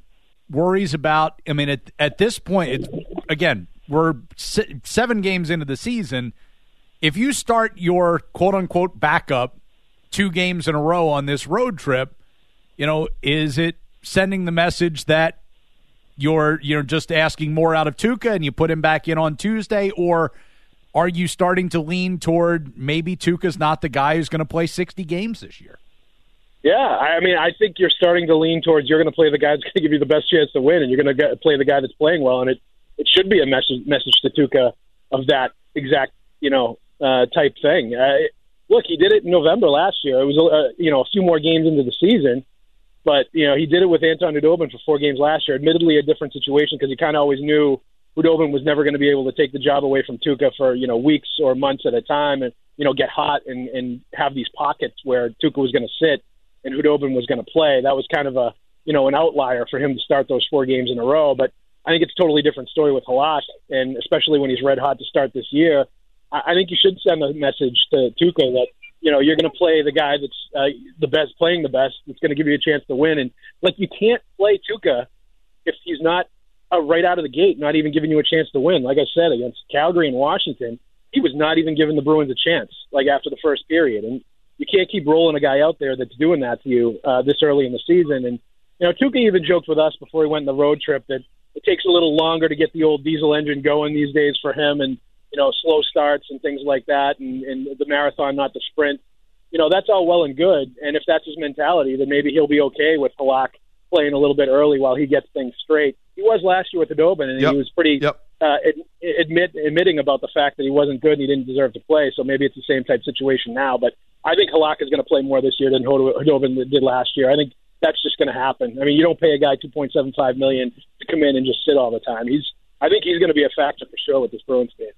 worries about, I mean, at, at this point, it's, again, we're se- seven games into the season. If you start your quote-unquote backup two games in a row on this road trip, you know, is it sending the message that you're you're just asking more out of Tuukka and you put him back in on Tuesday, or are you starting to lean toward maybe Tuukka's not the guy who's going to play sixty games this year? Yeah, I mean, I think you're starting to lean towards you're going to play the guy that's going to give you the best chance to win, and you're going to play the guy that's playing well, and it, it should be a message message to Tuukka of that exact, you know, uh, type thing. Uh, look, he did it in November last year. It was, uh, you know, a few more games into the season, but, you know, he did it with Anton Khudobin for four games last year. Admittedly, a different situation because he kind of always knew Khudobin was never going to be able to take the job away from Tuukka for, you know, weeks or months at a time and, you know, get hot and, and have these pockets where Tuukka was going to sit and Khudobin was going to play. That was kind of a, you know, an outlier for him to start those four games in a row. But I think it's a totally different story with Halak, and especially when he's red hot to start this year. I think you should send a message to Tuukka that, you know, you're going to play the guy that's uh, the best, playing the best, that's going to give you a chance to win. And, like, you can't play Tuukka if he's not uh, right out of the gate, not even giving you a chance to win. Like I said, against Calgary and Washington, he was not even giving the Bruins a chance, like, after the first period. And you can't keep rolling a guy out there that's doing that to you uh, this early in the season. And, you know, Tuukka even joked with us before he went on the road trip that it takes a little longer to get the old diesel engine going these days for him, and, you know, slow starts and things like that, and, and the marathon, not the sprint. You know, that's all well and good. And if that's his mentality, then maybe he'll be okay with Halak playing a little bit early while he gets things straight. He was last year with Khudobin, and yep. he was pretty yep. uh, ad- admit, admitting about the fact that he wasn't good and he didn't deserve to play. So maybe it's the same type situation now. But I think Halak is going to play more this year than Khudobin did last year. I think that's just going to happen. I mean, you don't pay a guy two point seven five million dollars to come in and just sit all the time. He's, I think he's going to be a factor for sure with this Bruins team.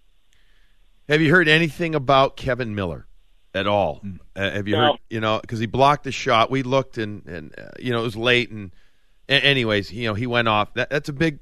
Have you heard anything about Kevin Miller at all? Mm. Uh, have you no. heard, you know, because he blocked the shot. We looked and, and uh, you know, it was late. And, and anyways, you know, he went off. That, that's a big,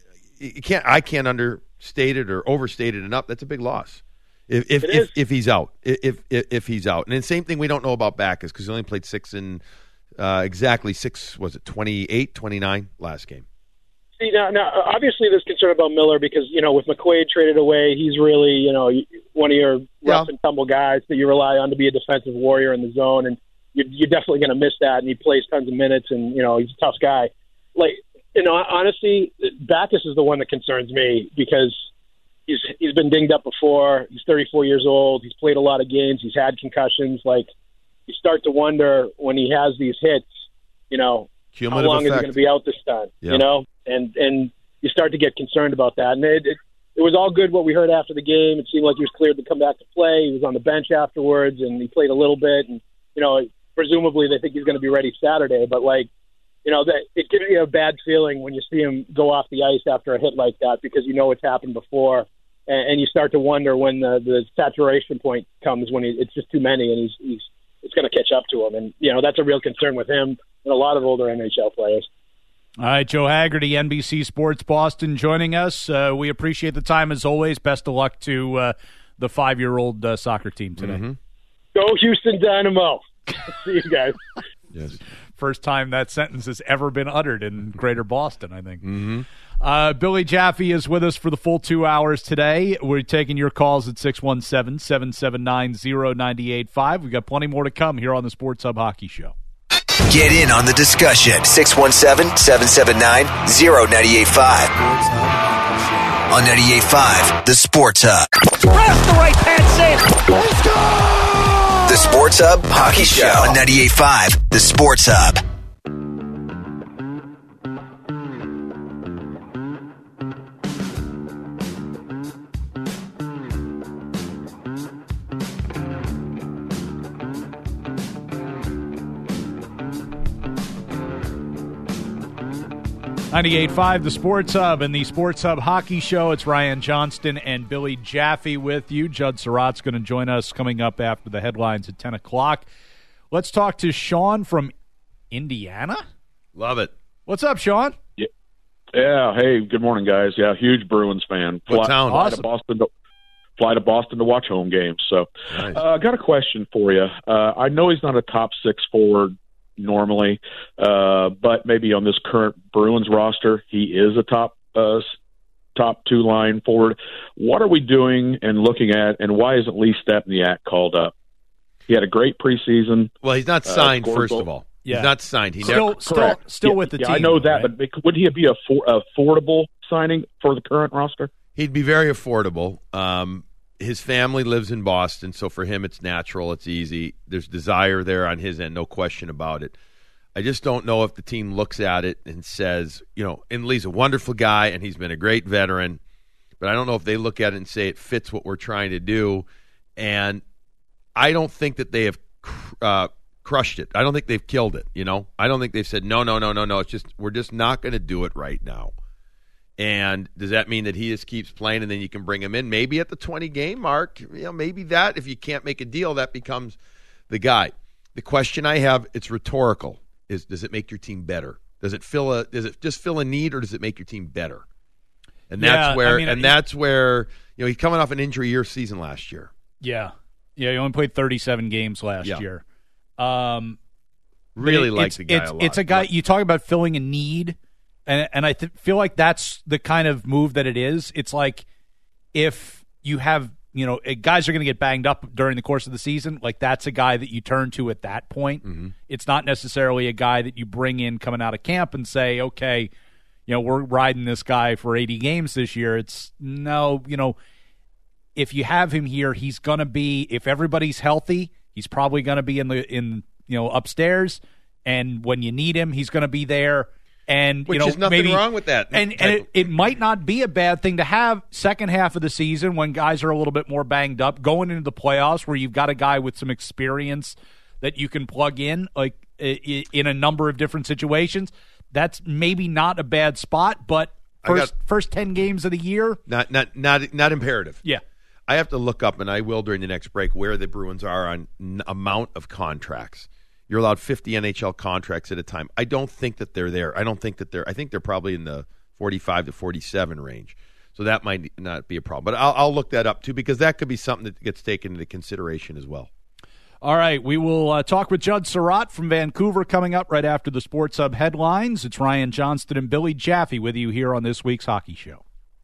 you can't, I can't understate it or overstate it enough. That's a big loss. If if, if, if he's out, if, if if he's out. And then same thing we don't know about Backes because he only played six in uh, exactly six, was it twenty-eight, twenty-nine last game. See, now, now, obviously there's concern about Miller because, you know, with McQuaid traded away, he's really, you know, one of your rough yeah. and tumble guys that you rely on to be a defensive warrior in the zone, and you're, you're definitely going to miss that, and he plays tons of minutes, and, you know, he's a tough guy. Like, you know, honestly, Backes is the one that concerns me because he's he's been dinged up before. He's thirty-four years old. He's played a lot of games. He's had concussions. Like, you start to wonder when he has these hits, you know, cumulative how long effect. is he going to be out this time, yeah. you know? And and you start to get concerned about that. And it, it, it was all good what we heard after the game. It seemed like he was cleared to come back to play. He was on the bench afterwards, and he played a little bit. And, you know, presumably they think he's going to be ready Saturday. But, like, you know, that it gives you a bad feeling when you see him go off the ice after a hit like that because you know it's happened before. And, and you start to wonder when the, the saturation point comes when he, it's just too many and he's, he's it's going to catch up to him. And, you know, that's a real concern with him and a lot of older N H L players. All right, Joe Haggerty, N B C Sports Boston, joining us. Uh, we appreciate the time as always. Best of luck to uh, the five-year-old uh, soccer team today. Mm-hmm. Go Houston Dynamo. See you guys. Yes. First time that sentence has ever been uttered in Greater Boston, I think. Mm-hmm. Uh, Billy Jaffe is with us for the full two hours today. We're taking your calls at six one seven, seven seven nine, zero nine eight five. We've got plenty more to come here on the Sports Hub Hockey Show. Get in on the discussion. six one seven, seven seven nine, zero nine eight five. On ninety-eight point five, the Sports Hub. Press the right pad save. Let's go! The Sports Hub Hockey Show on ninety-eight point five, the Sports Hub. ninety-eight point five, the Sports Hub and the Sports Hub Hockey Show. It's Ryan Johnston and Billy Jaffe with you. Judd Surratt's going to join us coming up after the headlines at ten o'clock. Let's talk to Sean from Indiana. Love it. What's up, Sean? Yeah. Yeah. Hey, good morning, guys. Yeah, huge Bruins fan. What fly, town? Fly Awesome. to Boston to, fly to Boston to watch home games. So Nice. uh, I got a question for you. Uh, I know he's not a top six forward normally, uh, but maybe on this current Bruins roster, he is a top uh, top two line forward. What are we doing and looking at, and why isn't Lee Stepniak called up? He had a great preseason. Well, he's not signed, uh, first of all. Yeah. He's not signed. He still, never, still, still yeah, with the yeah, team. I know that, right? but would he be a for, affordable signing for the current roster? He'd be very affordable. Um, his family lives in Boston, so for him it's natural, it's easy. There's desire there on his end, no question about it. I just don't know if the team looks at it and says, you know, and Lee's a wonderful guy and he's been a great veteran, but I don't know if they look at it and say it fits what we're trying to do. And I don't think that they have uh, crushed it. I don't think they've killed it, you know. I don't think they've said, no, no, no, no, no. It's just we're just not going to do it right now. And does that mean that he just keeps playing and then you can bring him in? Maybe at the twenty-game mark, you know, maybe that, if you can't make a deal, that becomes the guy. The question I have, it's rhetorical, is does it make your team better? Does it fill a does it just fill a need, or does it make your team better? And that's Yeah, where I mean, and it- that's where, you know, he's coming off an injury year season last year. Yeah. Yeah, he only played thirty-seven games last Yeah. year. Um, Really it- like it's, the guy it's, a lot. It's a guy, you talk about filling a need, and, and I th- feel like that's the kind of move that it is. It's like if you have, you know, eh, guys are going to get banged up during the course of the season, like that's a guy that you turn to at that point. Mm-hmm. It's not necessarily a guy that you bring in coming out of camp and say, okay, you know, we're riding this guy for eighty games this year. It's no, you know, if you have him here, he's going to be, if everybody's healthy, he's probably going to be in the, in, you know, upstairs. And when you need him, he's going to be there. And, Which you know, is nothing maybe, wrong with that. And, and it, it might not be a bad thing to have second half of the season when guys are a little bit more banged up, going into the playoffs where you've got a guy with some experience that you can plug in, like i- in a number of different situations. That's maybe not a bad spot, but first got- first ten games of the year, Not not not not imperative. yeah. I have to look up, and I will during the next break, where the Bruins are on n- amount of contracts. You're allowed fifty N H L contracts at a time. I don't think that they're there. I don't think that they're. I think they're probably in the forty-five to forty-seven range. So that might not be a problem. But I'll, I'll look that up too, because that could be something that gets taken into consideration as well. All right, we will uh, talk with Judd Surratt from Vancouver coming up right after the Sports Hub headlines. It's Ryan Johnston and Billy Jaffe with you here on this week's Hockey Show.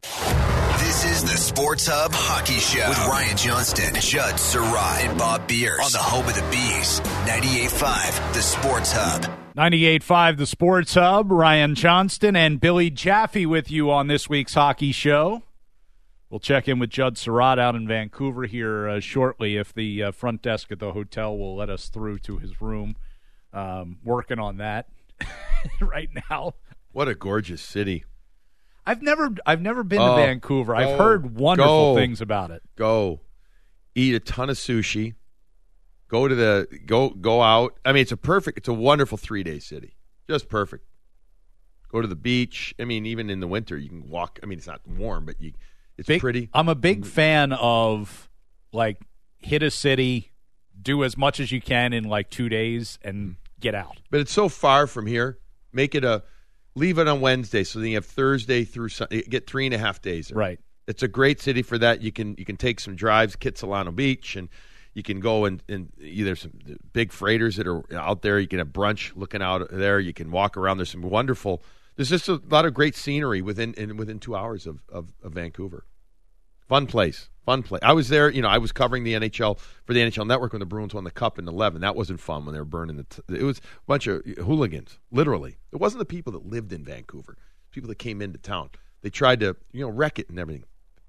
This is the Sports Hub Hockey Show with Ryan Johnston, Judd Surratt, and Bob Beers on the home of the Bees, ninety-eight point five, the Sports Hub. ninety-eight point five, the Sports Hub. Ryan Johnston and Billy Jaffe with you on this week's Hockey Show. We'll check in with Judd Surratt out in Vancouver here uh, shortly if the uh, front desk at the hotel will let us through to his room. Um, working on that right now. What a gorgeous city. I've never I've never been Oh, to Vancouver. I've go, heard wonderful go. things about it. Go eat a ton of sushi. Go to the go go out. I mean, it's a perfect. It's a wonderful three day city. Just perfect. Go to the beach. I mean, even in the winter, you can walk. I mean, it's not warm, but you. It's Big- pretty. I'm a big fan of like hit a city, do as much as you can in like two days, and get out. But it's so far from here. Make it a leave it on Wednesday, so then you have Thursday through Sunday. Get three and a half days. There. Right. It's a great city for that. You can you can take some drives, Kitsilano Beach, and you can go and, and either some big freighters that are out there. You can have brunch looking out there. You can walk around. There's some wonderful. There's just a lot of great scenery within in, within two hours of, of, of Vancouver. Fun place. Fun place. I was there. You know, I was covering the N H L for the N H L Network when the Bruins won the Cup in eleven. That wasn't fun when they were burning the. T- it was a bunch of hooligans. Literally, it wasn't the people that lived in Vancouver. People that came into town. They tried to you know wreck it and everything.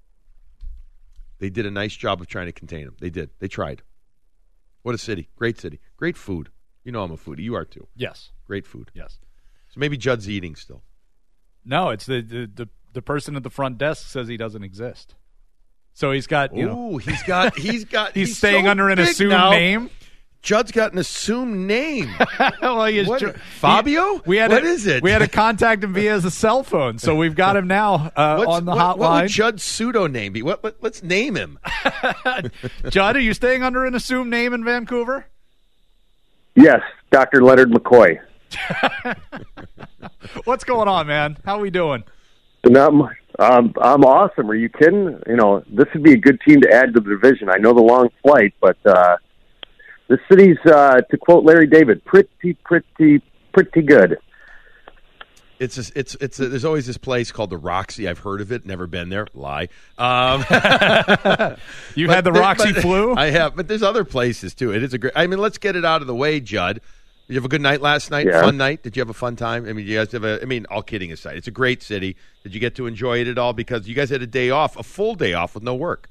They did a nice job of trying to contain them. They did. They tried. What a city. Great city. Great food. You know I'm a foodie. You are too. Yes. Great food. Yes. So maybe Judd's eating still. No, it's the the, the, the person at the front desk says he doesn't exist. So he's got, you know. Ooh, he's got, he's got, He's, he's staying so under an big assumed now. name. Judd's got an assumed name. well, he is What? Ju- Fabio? he- we had What to, is it? We had to contact him via his cell phone, so we've got him now uh, What's- on the what, hotline. What would Judd's pseudo name be? What, what? Let's name him. Judd, are you staying under an assumed name in Vancouver? Yes, Doctor Leonard McCoy. What's going on, man? How we doing? Not much. Um, I'm awesome. Are you kidding? You know, this would be a good team to add to the division. I know the long flight, but uh, The city's, uh, to quote Larry David, pretty, pretty, pretty good. It's a, it's it's a, there's always this place called the Roxy. I've heard of it, never been there. Lie. Um, you had the there, Roxy but, flu? I have, but there's other places too. It is a great. I mean, let's get it out of the way, Judd. Did you have a good night last night? Yeah. Fun night? Did you have a fun time? I mean, you guys have a. I mean, all kidding aside, it's a great city. Did you get to enjoy it at all? Because you guys had a day off, a full day off with no work.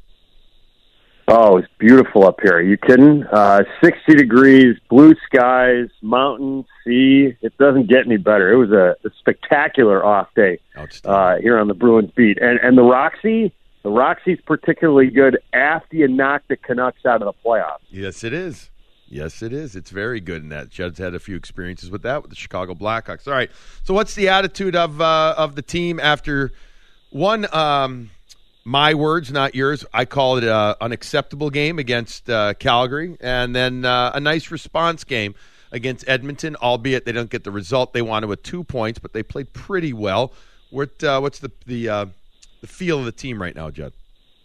Oh, it's beautiful up here. Are you kidding? Uh, sixty degrees, blue skies, mountains, sea. It doesn't get any better. It was a, a spectacular off day uh, here on the Bruins beat. And and the Roxy, the Roxy's particularly good after you knock the Canucks out of the playoffs. Yes, it is. Yes, it is. It's very good in that. Judd's had a few experiences with that with the Chicago Blackhawks. All right. So what's the attitude of uh, of the team after one um, – my words, not yours. I call it an unacceptable game against uh, Calgary, and then uh, a nice response game against Edmonton, albeit they don't get the result they wanted with two points, but they played pretty well. What, uh, what's the the, uh, the feel of the team right now, Judd?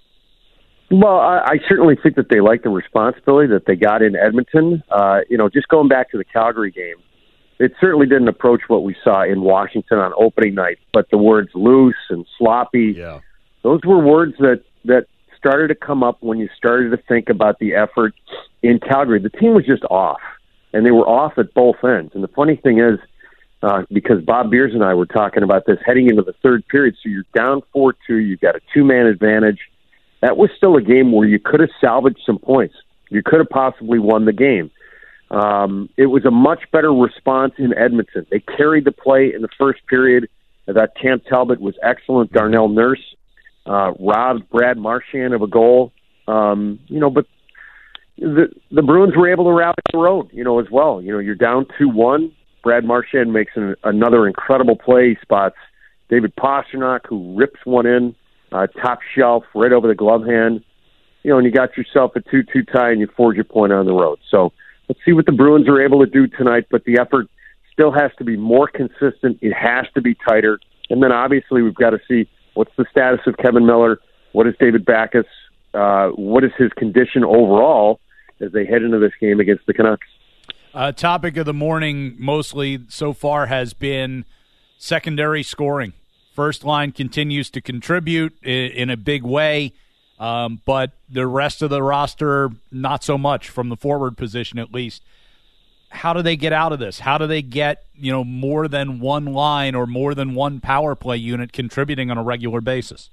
Well, I, I certainly think that they like the responsibility that they got in Edmonton. Uh, you know, just going back to the Calgary game, it certainly didn't approach what we saw in Washington on opening night, but the words loose and sloppy, yeah. Those were words that, that started to come up when you started to think about the effort in Calgary. The team was just off, and they were off at both ends. And the funny thing is, uh, because Bob Beers and I were talking about this heading into the third period, so you're down four two, you've got a two-man advantage. That was still a game where you could have salvaged some points. You could have possibly won the game. Um, it was a much better response in Edmonton. They carried the play in the first period. I thought Cam Talbot was excellent. Darnell Nurse Uh, robbed Brad Marchand of a goal, um, you know, but the the Bruins were able to rally the road, you know, as well. You know, you're down two one. Brad Marchand makes an, another incredible play. He spots David Pastrnak, who rips one in, uh, top shelf, right over the glove hand. You know, and you got yourself a two two tie, and you forge a point on the road. So let's see what the Bruins are able to do tonight, but the effort still has to be more consistent. It has to be tighter. And then obviously we've got to see what's the status of Kevin Miller? What is David Backes? Uh, what is his condition overall as they head into this game against the Canucks? Uh, topic of the morning mostly so far has been secondary scoring. First line continues to contribute in, in a big way, um, but the rest of the roster, not so much, from the forward position at least. How do they get out of this? How do they get, you know, more than one line or more than one power play unit contributing on a regular basis?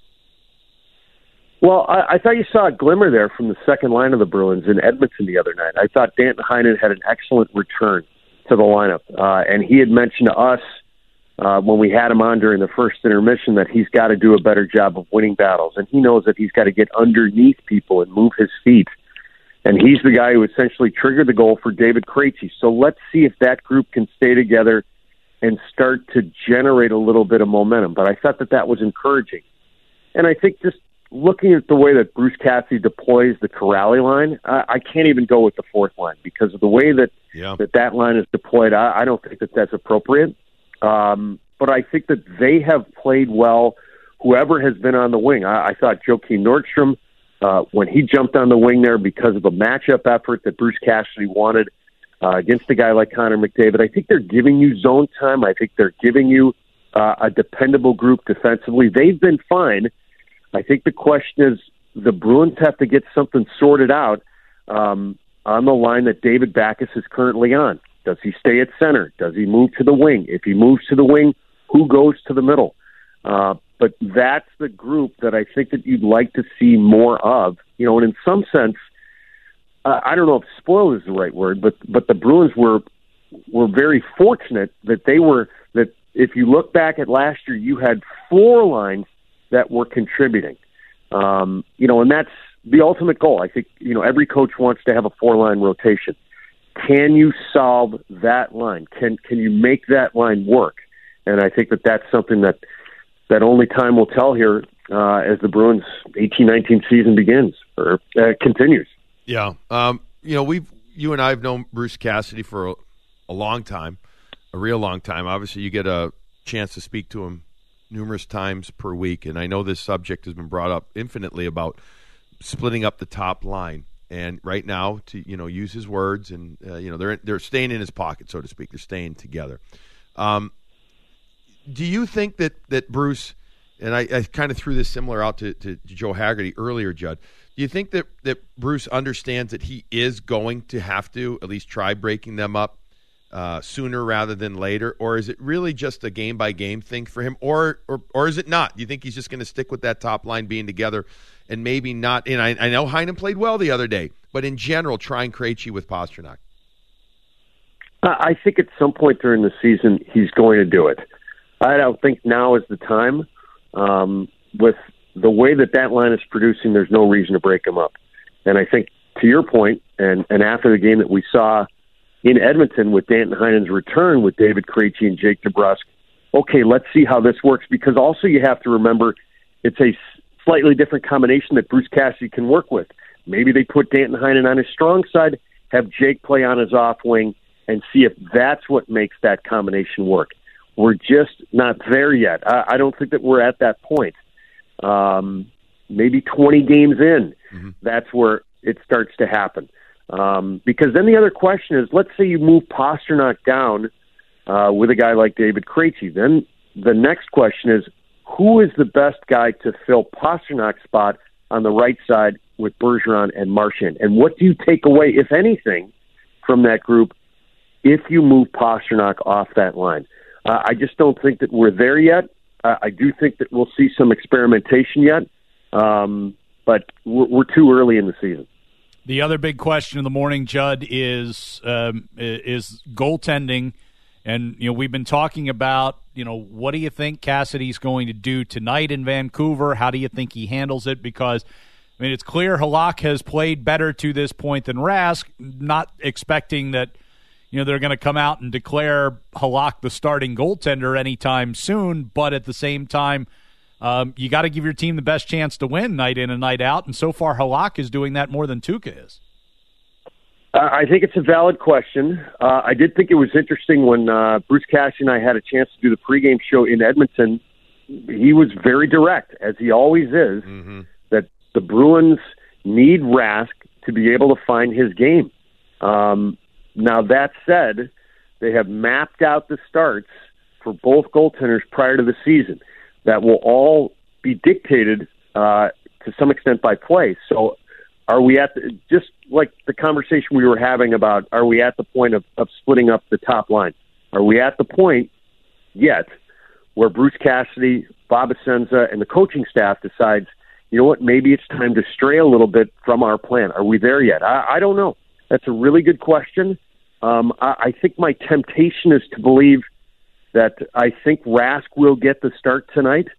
Well, I, I thought you saw a glimmer there from the second line of the Bruins in Edmonton the other night. I thought Danton Heinen had an excellent return to the lineup, uh, and he had mentioned to us uh, when we had him on during the first intermission that he's got to do a better job of winning battles, and he knows that he's got to get underneath people and move his feet. And he's the guy who essentially triggered the goal for David Krejci. So let's see if that group can stay together and start to generate a little bit of momentum. But I thought that that was encouraging. And I think just looking at the way that Bruce Cassidy deploys the Corrali line, I, I can't even go with the fourth line because of the way that yeah. that, that line is deployed. I, I don't think that that's appropriate. Um, but I think that they have played well, whoever has been on the wing. I, I thought Joakim Nordstrom, Uh, when he jumped on the wing there because of a matchup effort that Bruce Cassidy wanted uh, against a guy like Connor McDavid, I think they're giving you zone time. I think they're giving you uh, a dependable group defensively. They've been fine. I think the question is the Bruins have to get something sorted out um, on the line that David Backes is currently on. Does he stay at center? Does he move to the wing? If he moves to the wing, who goes to the middle? Uh, but that's the group that I think that you'd like to see more of. You know, and in some sense, uh, I don't know if spoiled is the right word, but but the Bruins were were very fortunate that they were that if you look back at last year, you had four lines that were contributing. Um, you know, and that's the ultimate goal. I think, you know, every coach wants to have a four-line rotation. Can you solve that line? Can can you make that line work? And I think that that's something that that only time will tell here uh, as the Bruins eighteen nineteen season begins or uh, continues. Yeah. Um, you know, we've you and I have known Bruce Cassidy for a, a long time, a real long time. Obviously, you get a chance to speak to him numerous times per week, and I know this subject has been brought up infinitely about splitting up the top line. And right now, to you know, use his words, and uh, you know, they're they're staying in his pocket, so to speak. They're staying together. Um, do you think that that Bruce, and I, I kind of threw this similar out to, to, to Joe Haggerty earlier, Judd. Do you think that, that Bruce understands that he is going to have to at least try breaking them up uh, sooner rather than later, or is it really just a game by game thing for him, or or or is it not? Do you think he's just going to stick with that top line being together? And maybe not. And I, I know Heinen played well the other day, but in general, try and Krejci with Pastrnak. I think at some point during the season, he's going to do it. I don't think now is the time. Um, with the way that that line is producing, there's no reason to break him up. And I think, to your point, and, and after the game that we saw in Edmonton with Danton Heinen's return with David Krejci and Jake DeBrusk, okay, let's see how this works. Because also you have to remember it's a slightly different combination that Bruce Cassidy can work with. Maybe they put Danton Heinen on his strong side, have Jake play on his off wing, and see if that's what makes that combination work. We're just not there yet. I, I don't think that we're at that point. Um, maybe twenty games in, mm-hmm. that's where it starts to happen. Um, because then the other question is, let's say you move Pastrnak down uh, with a guy like David Krejci. Then the next question is, who is the best guy to fill Pasternak's spot on the right side with Bergeron and Marchand? And what do you take away, if anything, from that group if you move Pastrnak off that line? Uh, I just don't think that we're there yet. Uh, I do think that we'll see some experimentation yet, um, but we're, we're too early in the season. The other big question in the morning, Judd, is um, is goaltending. And, you know, we've been talking about, you know, what do you think Cassidy's going to do tonight in Vancouver? How do you think he handles it? Because, I mean, it's clear Halak has played better to this point than Rask, not expecting that, you know, they're going to come out and declare Halak the starting goaltender anytime soon. But at the same time, um, you got to give your team the best chance to win night in and night out. And so far, Halak is doing that more than Tuukka is. I think it's a valid question. Uh, I did think it was interesting when uh, Bruce Cassidy and I had a chance to do the pregame show in Edmonton. He was very direct, as he always is, mm-hmm. that the Bruins need Rask to be able to find his game. Um, now, that said, they have mapped out the starts for both goaltenders prior to the season. That will all be dictated uh, to some extent by play. So are we at the, just like the conversation we were having about, are we at the point of, of splitting up the top line? Are we at the point yet where Bruce Cassidy, Bob Essenza, and the coaching staff decides, you know what, maybe it's time to stray a little bit from our plan? Are we there yet? I, I don't know. That's a really good question. Um, I, I think my temptation is to believe that I think Rask will get the start tonight,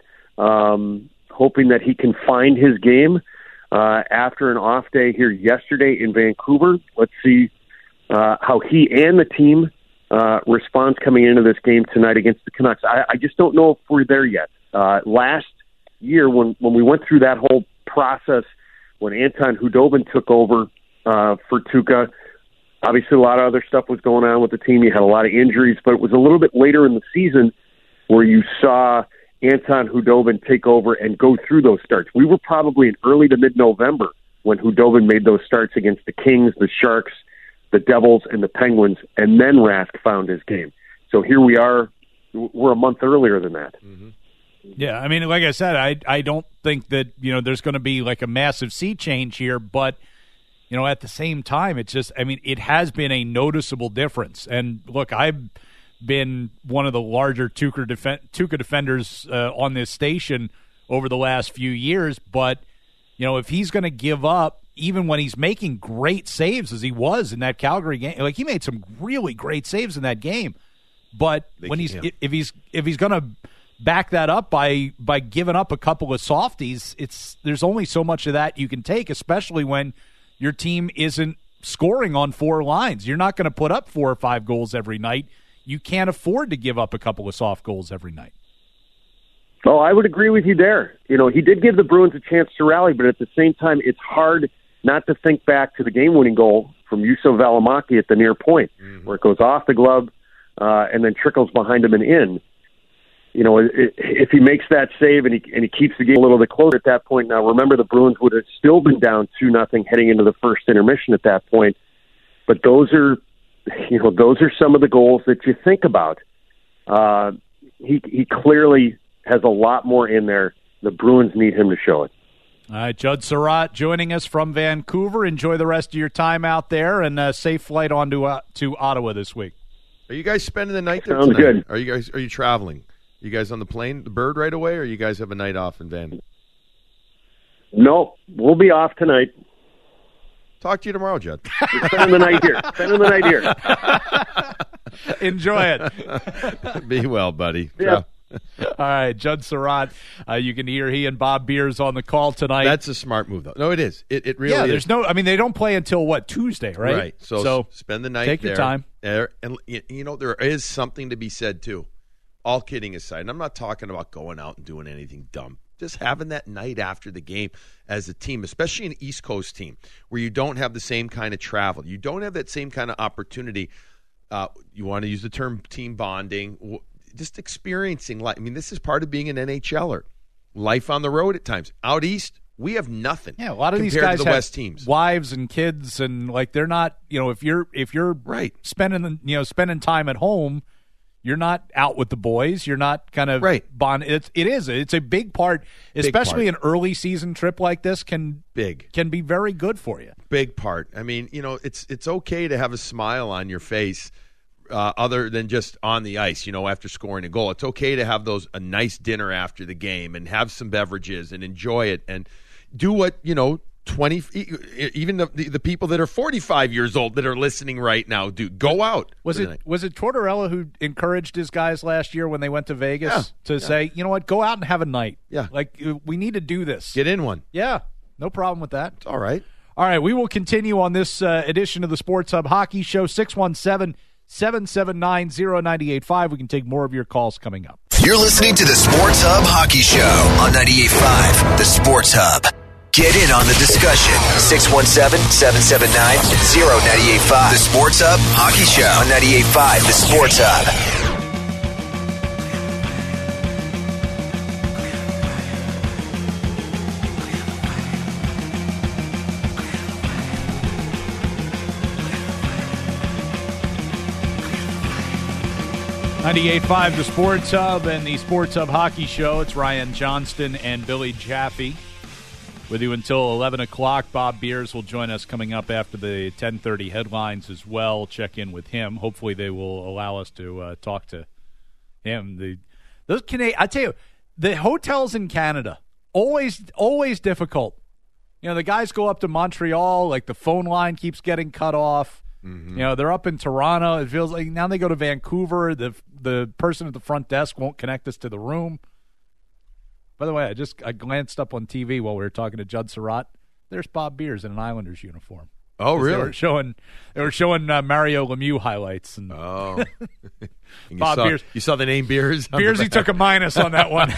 um, hoping that he can find his game. Uh, after an off day here yesterday in Vancouver, let's see uh, how he and the team uh, responds coming into this game tonight against the Canucks. I, I just don't know if we're there yet. Uh, last year, when, when we went through that whole process, when Anton Khudobin took over uh, for Tuukka, obviously a lot of other stuff was going on with the team. You had a lot of injuries, but it was a little bit later in the season where you saw Anton Khudobin take over and go through those starts. We were probably in early to mid-November when Khudobin made those starts against the Kings, the Sharks, the Devils, and the Penguins, and then Rask found his game. So here we are. We're a month earlier than that. Mm-hmm. Yeah, I mean, like I said, I I don't think that, you know, there's going to be like a massive sea change here, but, you know, at the same time, it's just, I mean, it has been a noticeable difference. And look, I've been one of the larger Tuukka, def- Tuukka defenders uh, on this station over the last few years. But, you know, if he's going to give up, even when he's making great saves as he was in that Calgary game, like he made some really great saves in that game. But they when he's yeah. if he's if he's going to back that up by by giving up a couple of softies, it's there's only so much of that you can take, especially when your team isn't scoring on four lines. You're not going to put up four or five goals every night. You can't afford to give up a couple of soft goals every night. Oh, I would agree with you there. You know, he did give the Bruins a chance to rally, but at the same time, it's hard not to think back to the game-winning goal from Juuso Välimäki at the near point, mm-hmm. where it goes off the glove uh, and then trickles behind him and in. you know, if he makes that save and he and he keeps the game a little bit closer at that point. Now, remember, the Bruins would have still been down two nothing heading into the first intermission at that point. But those are, you know, those are some of the goals that you think about. Uh, he he clearly has a lot more in there. The Bruins need him to show it. All right, Judd Surratt joining us from Vancouver. Enjoy the rest of your time out there, and a safe flight on to, uh, to Ottawa this week. Are you guys spending the night there Sounds tonight? good. Are you guys are you traveling? You guys on the plane, the Bird, right away, or you guys have a night off in Van? No, we'll be off tonight. Talk to you tomorrow, Judd. We're spending the night here. Spending the night here. Enjoy it. Be well, buddy. Yeah. All right, Judd Surratt. Uh, you can hear he and Bob Beers on the call tonight. That's a smart move, though. No, it is. It it really yeah, is. there's no. I mean, they don't play until what, Tuesday, right? Right. So, so spend the night take there. your time. There, and you know there is something to be said too. All kidding aside, and I'm not talking about going out and doing anything dumb. Just having that night after the game as a team, especially an East Coast team, where you don't have the same kind of travel. You don't have that same kind of opportunity. Uh, you want to use the term team bonding, just experiencing life. I mean, this is part of being an N H L er. Life on the road at times. Out East, we have nothing. Yeah, a lot of these compared guys to the have West teams. Wives and kids, and like they're not. You know, if you're if you're right spending you know spending time at home, you're not out with the boys. You're not kind of right. bond. It's it is it's a big part, especially big part. an early season trip like this can big can be very good for you. Big part. I mean, you know, it's it's okay to have a smile on your face. Uh, other than just on the ice, you know, after scoring a goal. It's okay to have those a nice dinner after the game and have some beverages and enjoy it and do what, you know, twenty even the the, the people that are forty-five years old that are listening right now do. Go out. Was it was it Tortorella who encouraged his guys last year when they went to Vegas yeah, to yeah. say, you know what, go out and have a night. Yeah. Like, we need to do this. Get in one. Yeah. No problem with that. It's all right. All right, we will continue on this uh, edition of the Sports Hub Hockey Show. Six one seven, seven seven nine, zero nine eight five. We can take more of your calls coming up. You're listening to the Sports Hub Hockey Show on ninety-eight point five, the Sports Hub. Get in on the discussion. six one seven, seven seven nine, zero nine eight five. The Sports Hub Hockey Show on ninety-eight point five, the Sports Hub. ninety-eight point five, the Sports Hub and the Sports Hub Hockey Show. It's Ryan Johnston and Billy Jaffe with you until eleven o'clock. Bob Beers will join us coming up after the ten thirty headlines as well. Check in with him. Hopefully they will allow us to uh, talk to him. The those Cana- I tell you, the hotels in Canada, always always difficult. You know, the guys go up to Montreal, like the phone line keeps getting cut off. Mm-hmm. You know, they're up in Toronto. It feels like now they go to Vancouver. The the person at the front desk won't connect us to the room. By the way, I just I glanced up on T V while we were talking to Judd Surratt. There's Bob Beers in an Islanders uniform. Oh, really? They were showing they were showing uh, Mario Lemieux highlights. And oh, and you Bob saw, Beers. You saw the name Beers. Beers. He took a minus on that one.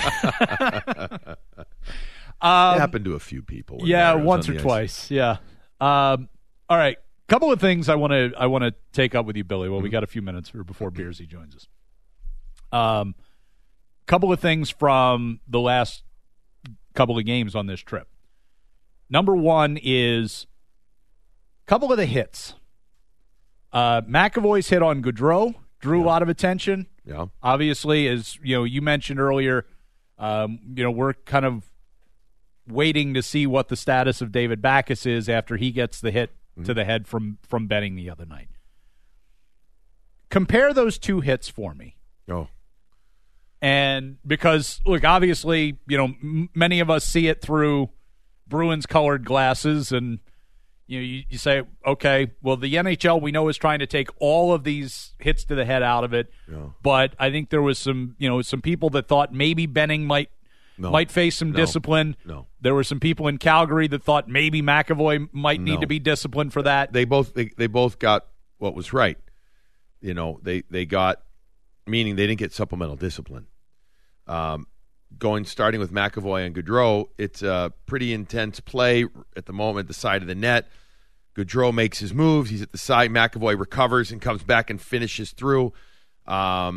um, it happened to a few people. Yeah, Bears once on or the twice. Ice. Yeah. Um, all right. Couple of things I want to I want to take up with you, Billy. Well, mm-hmm. we got a few minutes before Beersy joins us. Um, couple of things from the last couple of games on this trip. Number one is a couple of the hits. Uh, McAvoy's hit on Gaudreau drew yeah. a lot of attention. Yeah, obviously, as you know, you mentioned earlier. Um, you know, we're kind of waiting to see what the status of David Backes is after he gets the hit to the head from, from Benning the other night. Compare those two hits for me. Oh. And because, look, obviously, you know, m- many of us see it through Bruins-colored glasses, and you know, you, you say, okay, well, the N H L we know is trying to take all of these hits to the head out of it, yeah. but I think there was some, you know, some people that thought maybe Benning might No. might face some no. discipline. No. There were some people in Calgary that thought maybe McAvoy might no. need to be disciplined for that. They both they, they both got what was right. You know, they, they got, meaning they didn't get supplemental discipline. Um, going, starting with McAvoy and Gaudreau, it's a pretty intense play at the moment, the side of the net. Gaudreau makes his moves. He's at the side. McAvoy recovers and comes back and finishes through. Um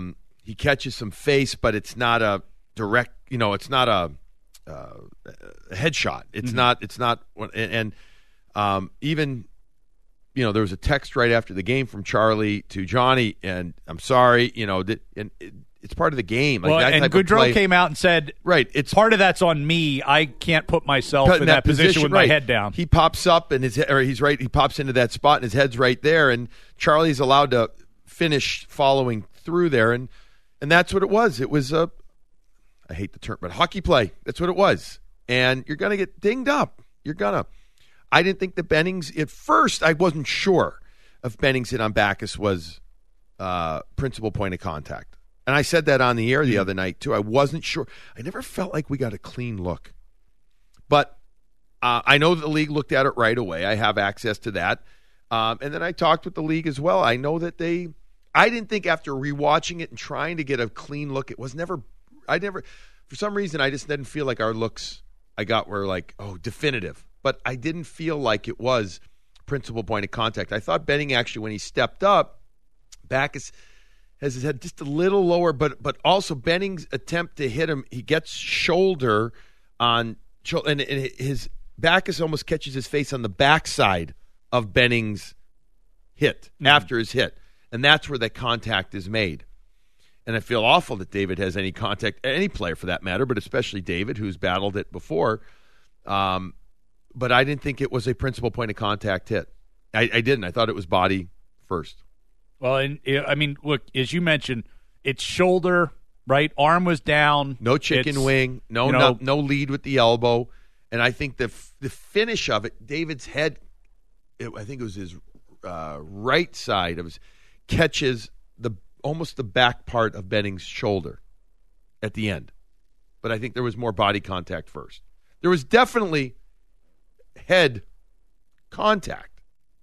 he catches some face, but it's not a direct, you know, it's not a, uh, a headshot. It's mm-hmm. not, it's not, and, and um, even, you know, there was a text right after the game from Charlie to Johnny, and I'm sorry, you know, that, and it, it's part of the game. Like well, that and Goudreau came out and said, right, it's part of that's on me. I can't put myself in, in that, that position, position with right. my head down. He pops up and his, or he's right. He pops into that spot and his head's right there, and Charlie's allowed to finish following through there, and and that's what it was. It was a, I hate the term, but hockey play. That's what it was, and you're gonna get dinged up. You're gonna. I didn't think that Bennings at first. I wasn't sure if Bennings hit on Backes was uh, principal point of contact. And I said that on the air the other night, too. I wasn't sure. I never felt like we got a clean look. But uh, I know that the league looked at it right away. I have access to that. Um, and then I talked with the league as well. I know that they – I didn't think after rewatching it and trying to get a clean look, it was never – I never – for some reason, I just didn't feel like our looks I got were like, oh, definitive. But I didn't feel like it was principal point of contact. I thought Benning actually, when he stepped up, Backes – has his head just a little lower, but but also Benning's attempt to hit him, he gets shoulder on, and, and his Backes almost catches his face on the backside of Benning's hit, mm-hmm. after his hit. And that's where that contact is made. And I feel awful that David has any contact, any player for that matter, but especially David, who's battled it before. Um, but I didn't think it was a principal point of contact hit. I, I didn't. I thought it was body first. Well, and I mean, look, as you mentioned, it's shoulder, right? Arm was down. No chicken it's, wing. No, you know, no, no lead with the elbow. And I think the the finish of it, David's head, it, I think it was his uh, right side of his, catches the almost the back part of Benning's shoulder at the end. But I think there was more body contact first. There was definitely head contact,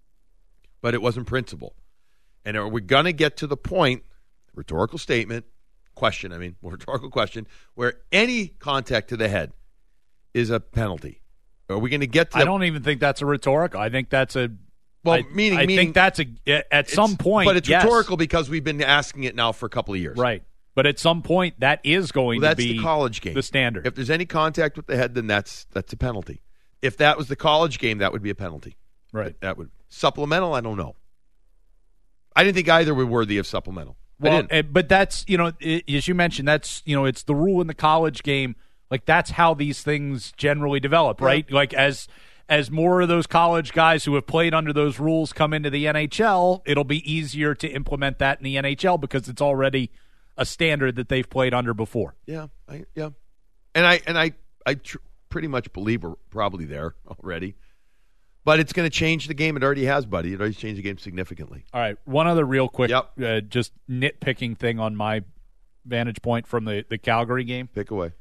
but it wasn't principal. And are we going to get to the point, rhetorical statement, question, I mean, rhetorical question, where any contact to the head is a penalty? Are we going to get to I don't even think that's a rhetorical. I think that's a Well, I, meaning I meaning, think that's a at some point. But it's yes. rhetorical because we've been asking it now for a couple of years. Right. But at some point that is going well, that's to be the college game. The standard. If there's any contact with the head, then that's that's a penalty. If that was the college game, that would be a penalty. Right. That would supplemental, I don't know. I didn't think either were worthy of supplemental. Well, but that's, you know, as you mentioned, that's, you know, it's the rule in the college game. Like, that's how these things generally develop, right? Yeah. Like, as as more of those college guys who have played under those rules come into the N H L, it'll be easier to implement that in the N H L because it's already a standard that they've played under before. Yeah, I, yeah. And I and I, I tr- pretty much believe we're probably there already. But it's going to change the game. It already has, buddy. It already changed the game significantly. All right. One other real quick, yep. uh, just nitpicking thing on my vantage point from the, the Calgary game. Pick away.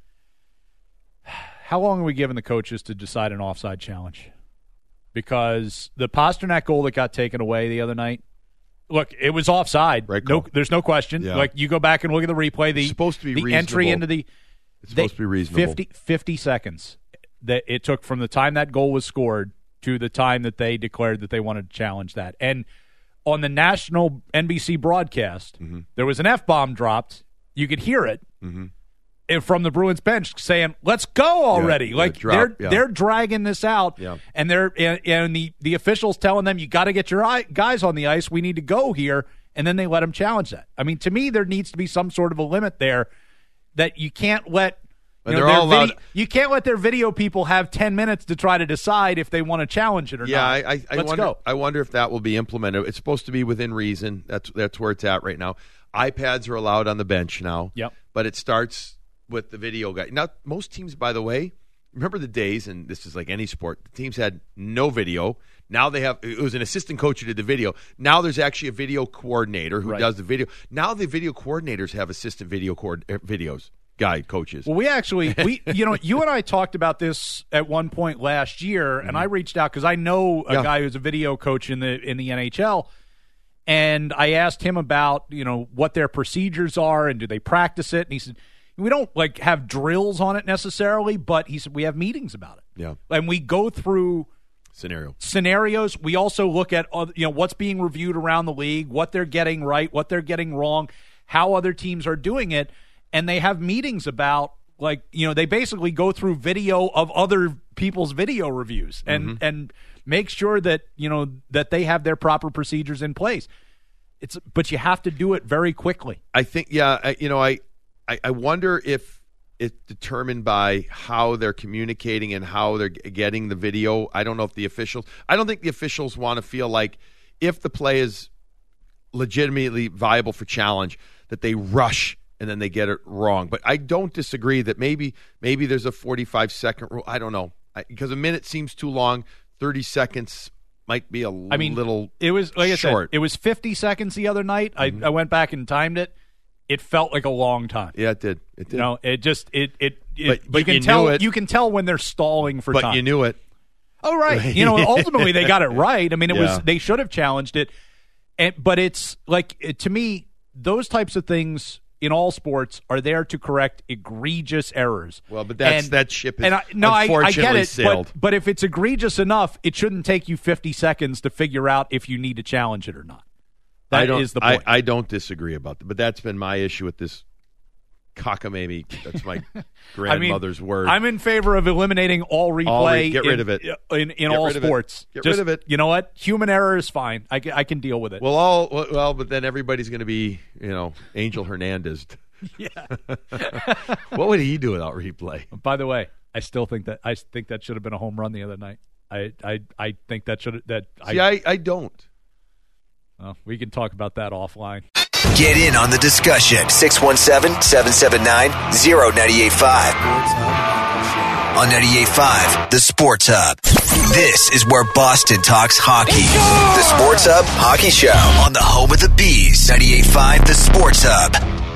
How long are we giving the coaches to decide an offside challenge? Because the Pasternak goal that got taken away the other night, look, it was offside. Right no, there's no question. Yeah. Like, you go back and look at the replay. The, it's supposed to be the reasonable. entry into the it's supposed they, to be reasonable. fifty, fifty seconds that it took from the time that goal was scored to the time that they declared that they wanted to challenge that. And on the national N B C broadcast, mm-hmm. there was an F-bomb dropped. You could hear it mm-hmm. from the Bruins bench saying, let's go already. Yeah, like, drop, they're yeah. they're dragging this out. Yeah. And they're and, and the, the officials telling them, you got to get your guys on the ice. We need to go here. And then they let them challenge that. I mean, to me, there needs to be some sort of a limit there that you can't let – You, know, they're all video, allowed, you can't let their video people have ten minutes to try to decide if they want to challenge it or yeah, not. Yeah, I, I, Let's wonder, go. I wonder if that will be implemented. It's supposed to be within reason. That's that's where it's at right now. iPads are allowed on the bench now. Yep. But it starts with the video guy. Now, most teams, by the way, remember the days, and this is like any sport, the teams had no video. Now they have, it was an assistant coach who did the video. Now there's actually a video coordinator who right. does the video. Now the video coordinators have assistant video cord, videos. Guy coaches. Well, we actually, we you know, you and I talked about this at one point last year, mm-hmm. and I reached out because I know a yeah. guy who's a video coach in the in the N H L, and I asked him about, you know, what their procedures are and do they practice it, and he said we don't like have drills on it necessarily, but he said we have meetings about it. Yeah, and we go through scenario scenarios. We also look at, you know, what's being reviewed around the league, what they're getting right, what they're getting wrong. how other teams are doing it, and they have meetings about, like, you know, they basically go through video of other people's video reviews and Mm-hmm. and make sure that, you know, that they have their proper procedures in place. It's but you have to do it very quickly. I think, yeah, I, you know, I, I, I wonder if it's determined by how they're communicating and how they're g- getting the video. I don't know if the officials, I don't think the officials want to feel like if the play is legitimately viable for challenge, that they rush and then they get it wrong. But I don't disagree that maybe maybe there's a forty-five second rule. I don't know. I, because a minute seems too long. thirty seconds might be a I mean, little it was like short. I said, it was fifty seconds the other night. Mm-hmm. I, I went back and timed it. It felt like a long time. Yeah, it did. It did. You know, it just it it, it But- but you can you tell knew it. you can tell when they're stalling for but time. you knew it. Oh, right. You know, ultimately they got it right. I mean, it Yeah. was they should have challenged it. And but it's like it, to me, those types of things in all sports are there to correct egregious errors. Well, but that's And- that ship is and I, no, I, I get unfortunately it. sailed. But, but if it's egregious enough, it shouldn't take you fifty seconds to figure out if you need to challenge it or not. That I don't, is the point. I, I don't disagree about that, but that's been my issue with this cockamamie. That's my grandmother's I mean, word. I'm in favor of eliminating all replay. All re- get in, rid of it. in, in Get all rid of it. sports. Get Just, rid of it. You know what? Human error is fine. I, ca- I can deal with it. well, all well, but then everybody's going to be, you know, Angel Hernandez. yeah. What would he do without replay? By the way, I still think that I think that should have been a home run the other night. I I, I think that should that See, I, I don't. well, we can talk about that offline. Get in on the discussion. six one seven, seven seven nine, zero nine eight five. On ninety-eight point five, the Sports Hub. This is where Boston talks hockey. The Sports Hub Hockey Show on the home of the Bees. ninety-eight point five, the Sports Hub.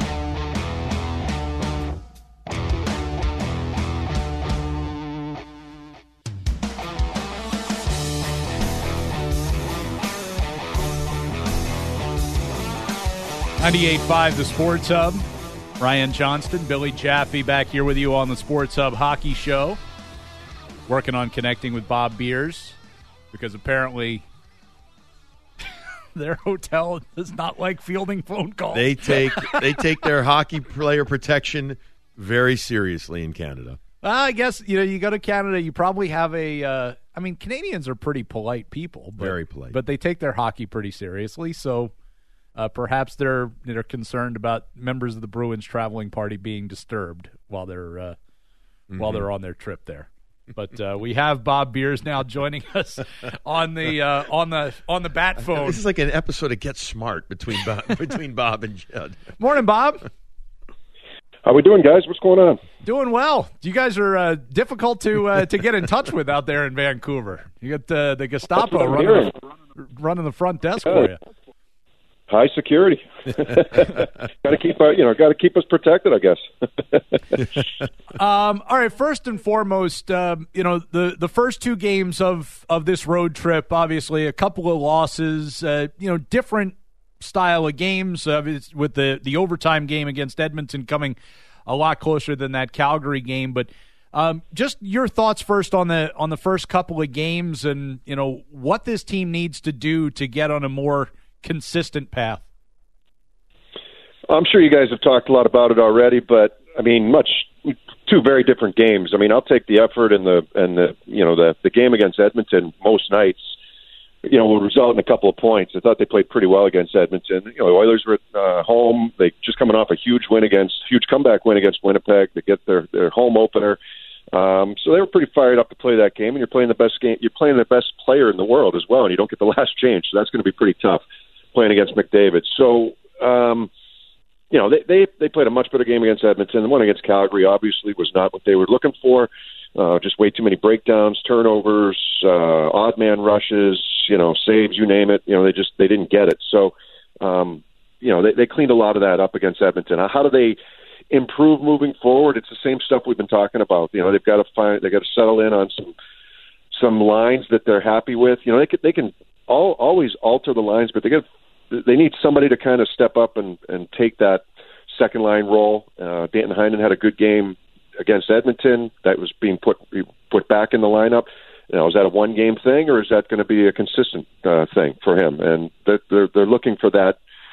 ninety-eight point five, the Sports Hub. Ryan Johnston, Billy Jaffe back here with you on the Sports Hub Hockey Show. Working on connecting with Bob Beers because apparently their hotel does not like fielding phone calls. They take they take their hockey player protection very seriously in Canada. Well, I guess, you know, you go to Canada, you probably have a uh, I mean, Canadians are pretty polite people. But, Very polite. But they take their hockey pretty seriously, so uh, perhaps they're they're concerned about members of the Bruins traveling party being disturbed while they're uh, Mm-hmm. while they're on their trip there. But uh, we have Bob Beers now joining us on the uh, on the on the bat phone. This is like an episode of Get Smart between Bob, between Bob and Judd. Morning, Bob. How we doing, guys? What's going on? Doing well. You guys are uh, difficult to uh, to get in touch with out there in Vancouver. You got uh, the Gestapo That's what I'm running the, running the front desk for you. High security. got to keep, uh, you know, got to keep us protected, I guess. Um, all right. First and foremost, um, you know, the, the first two games of, of this road trip, obviously a couple of losses, uh, you know, different style of games uh, it's with the, the overtime game against Edmonton coming a lot closer than that Calgary game. But um, just your thoughts first on the on the first couple of games and, you know, what this team needs to do to get on a more consistent path. I'm sure you guys have talked a lot about it already, but I mean, much two very different games. I mean, I'll take the effort and the and the you know the the game against Edmonton most nights. You know, will result in a couple of points. I thought they played pretty well against Edmonton. You know, the Oilers were at uh, home. They just coming off a huge win against huge comeback win against Winnipeg to get their their home opener. Um, so they were pretty fired up to play that game. And you're playing the best game. You're playing the best player in the world as well, and you don't get the last change. So that's going to be pretty tough playing against McDavid. So, um, you know, they, they they played a much better game against Edmonton. The one against Calgary obviously was not what they were looking for. Uh, just way too many breakdowns, turnovers, uh, odd man rushes, you know, saves, you name it. You know, they just they didn't get it. So, um, you know, they, they cleaned a lot of that up against Edmonton. How do they improve moving forward? It's the same stuff we've been talking about. You know, they've got to find, they've got to settle in on some some lines that they're happy with. You know, they can they can all, always alter the lines, but they get they need somebody to kind of step up and, and take that second line role. Uh, Danton Heinen had a good game against Edmonton. That was being put put back in the lineup. You know, is that a one game thing, or is that going to be a consistent uh, thing for him? And they're, they're they're looking for that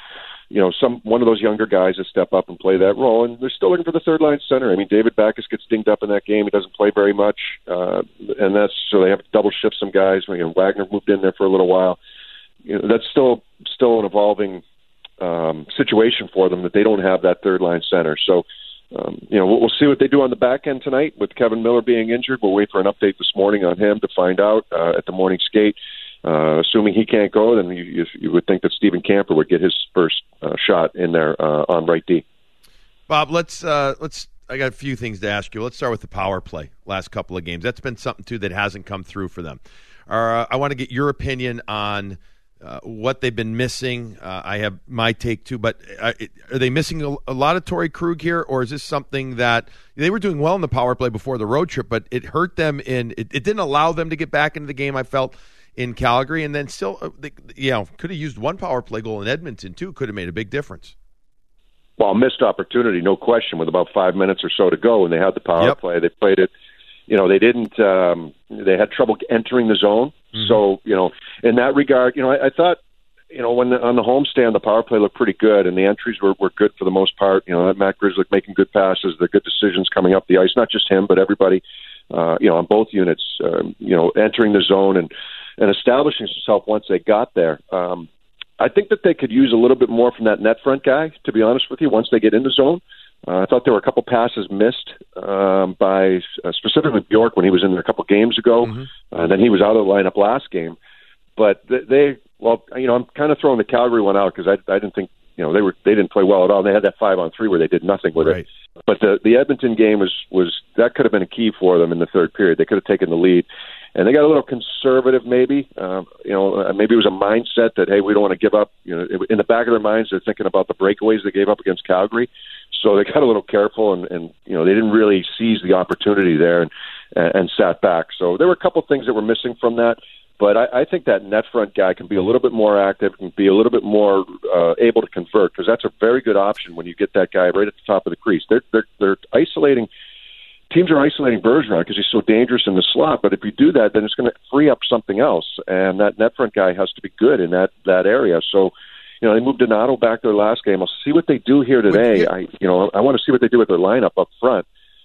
you know, some one of those younger guys to step up and play that role. And they're still looking for the third line center. I mean, David Backes gets dinged up in that game. He doesn't play very much, uh, and that's so they have to double shift some guys. You know, Wagner moved in there for a little while. You know, that's still still an evolving um, situation for them that they don't have that third line center. So. Um, you know, we'll, we'll see what they do on the back end tonight with Kevin Miller being injured. We'll wait for an update this morning on him to find out uh, at the morning skate. Uh, assuming he can't go, then you, you, you would think that Stephen Camper would get his first uh, shot in there uh, on right D. Bob, let's uh, let's. I got a few things to ask you. Let's start with the power play. Last couple of games, that's been something too that hasn't come through for them. Uh, I want to get your opinion on. Uh, what they've been missing. Uh, I have my take too, but uh, are they missing a, a lot of Torrey Krug here, or is this something that they were doing well in the power play before the road trip, but it hurt them in it, it didn't allow them to get back into the game, I felt, in Calgary, and then still, uh, they, you know, could have used one power play goal in Edmonton too, could have made a big difference. Well, missed opportunity, no question, with about five minutes or so to go, and they had the power yep. play. They played it. You know, they didn't. Um, they had trouble entering the zone. Mm-hmm. So, you know, in that regard, you know, I, I thought, you know, when the, on the homestand, the power play looked pretty good, and the entries were, were good for the most part. You know, Matt Grzelcyk making good passes, the good decisions coming up the ice. Not just him, but everybody. Uh, you know, on both units. Um, you know, entering the zone and and establishing himself once they got there. Um, I think that they could use a little bit more from that net front guy. To be honest with you, once they get in the zone. Uh, I thought there were a couple passes missed um, by uh, specifically Bjork when he was in there a couple games ago, mm-hmm. uh, and then he was out of the lineup last game. But they, they well, you know, I'm kind of throwing the Calgary one out because I, I didn't think, you know, they were they didn't play well at all. They had that five on three where they did nothing with right. it. But the the Edmonton game was was that could have been a key for them in the third period. They could have taken the lead. And they got a little conservative, maybe. Uh, you know, maybe it was a mindset that, hey, we don't want to give up. You know, in the back of their minds, they're thinking about the breakaways they gave up against Calgary. So they got a little careful, and, and you know, they didn't really seize the opportunity there and, and sat back. So there were a couple things that were missing from that. But I, I think that net front guy can be a little bit more active, can be a little bit more uh, able to convert, because that's a very good option when you get that guy right at the top of the crease. They're they're, they're isolating. Teams are isolating Bergeron because he's so dangerous in the slot. But if you do that, then it's going to free up something else, and that net front guy has to be good in that that area. So, you know, they moved Donato back their last game. I'll see what they do here today. I, you know, I want to see what they do with their lineup up front.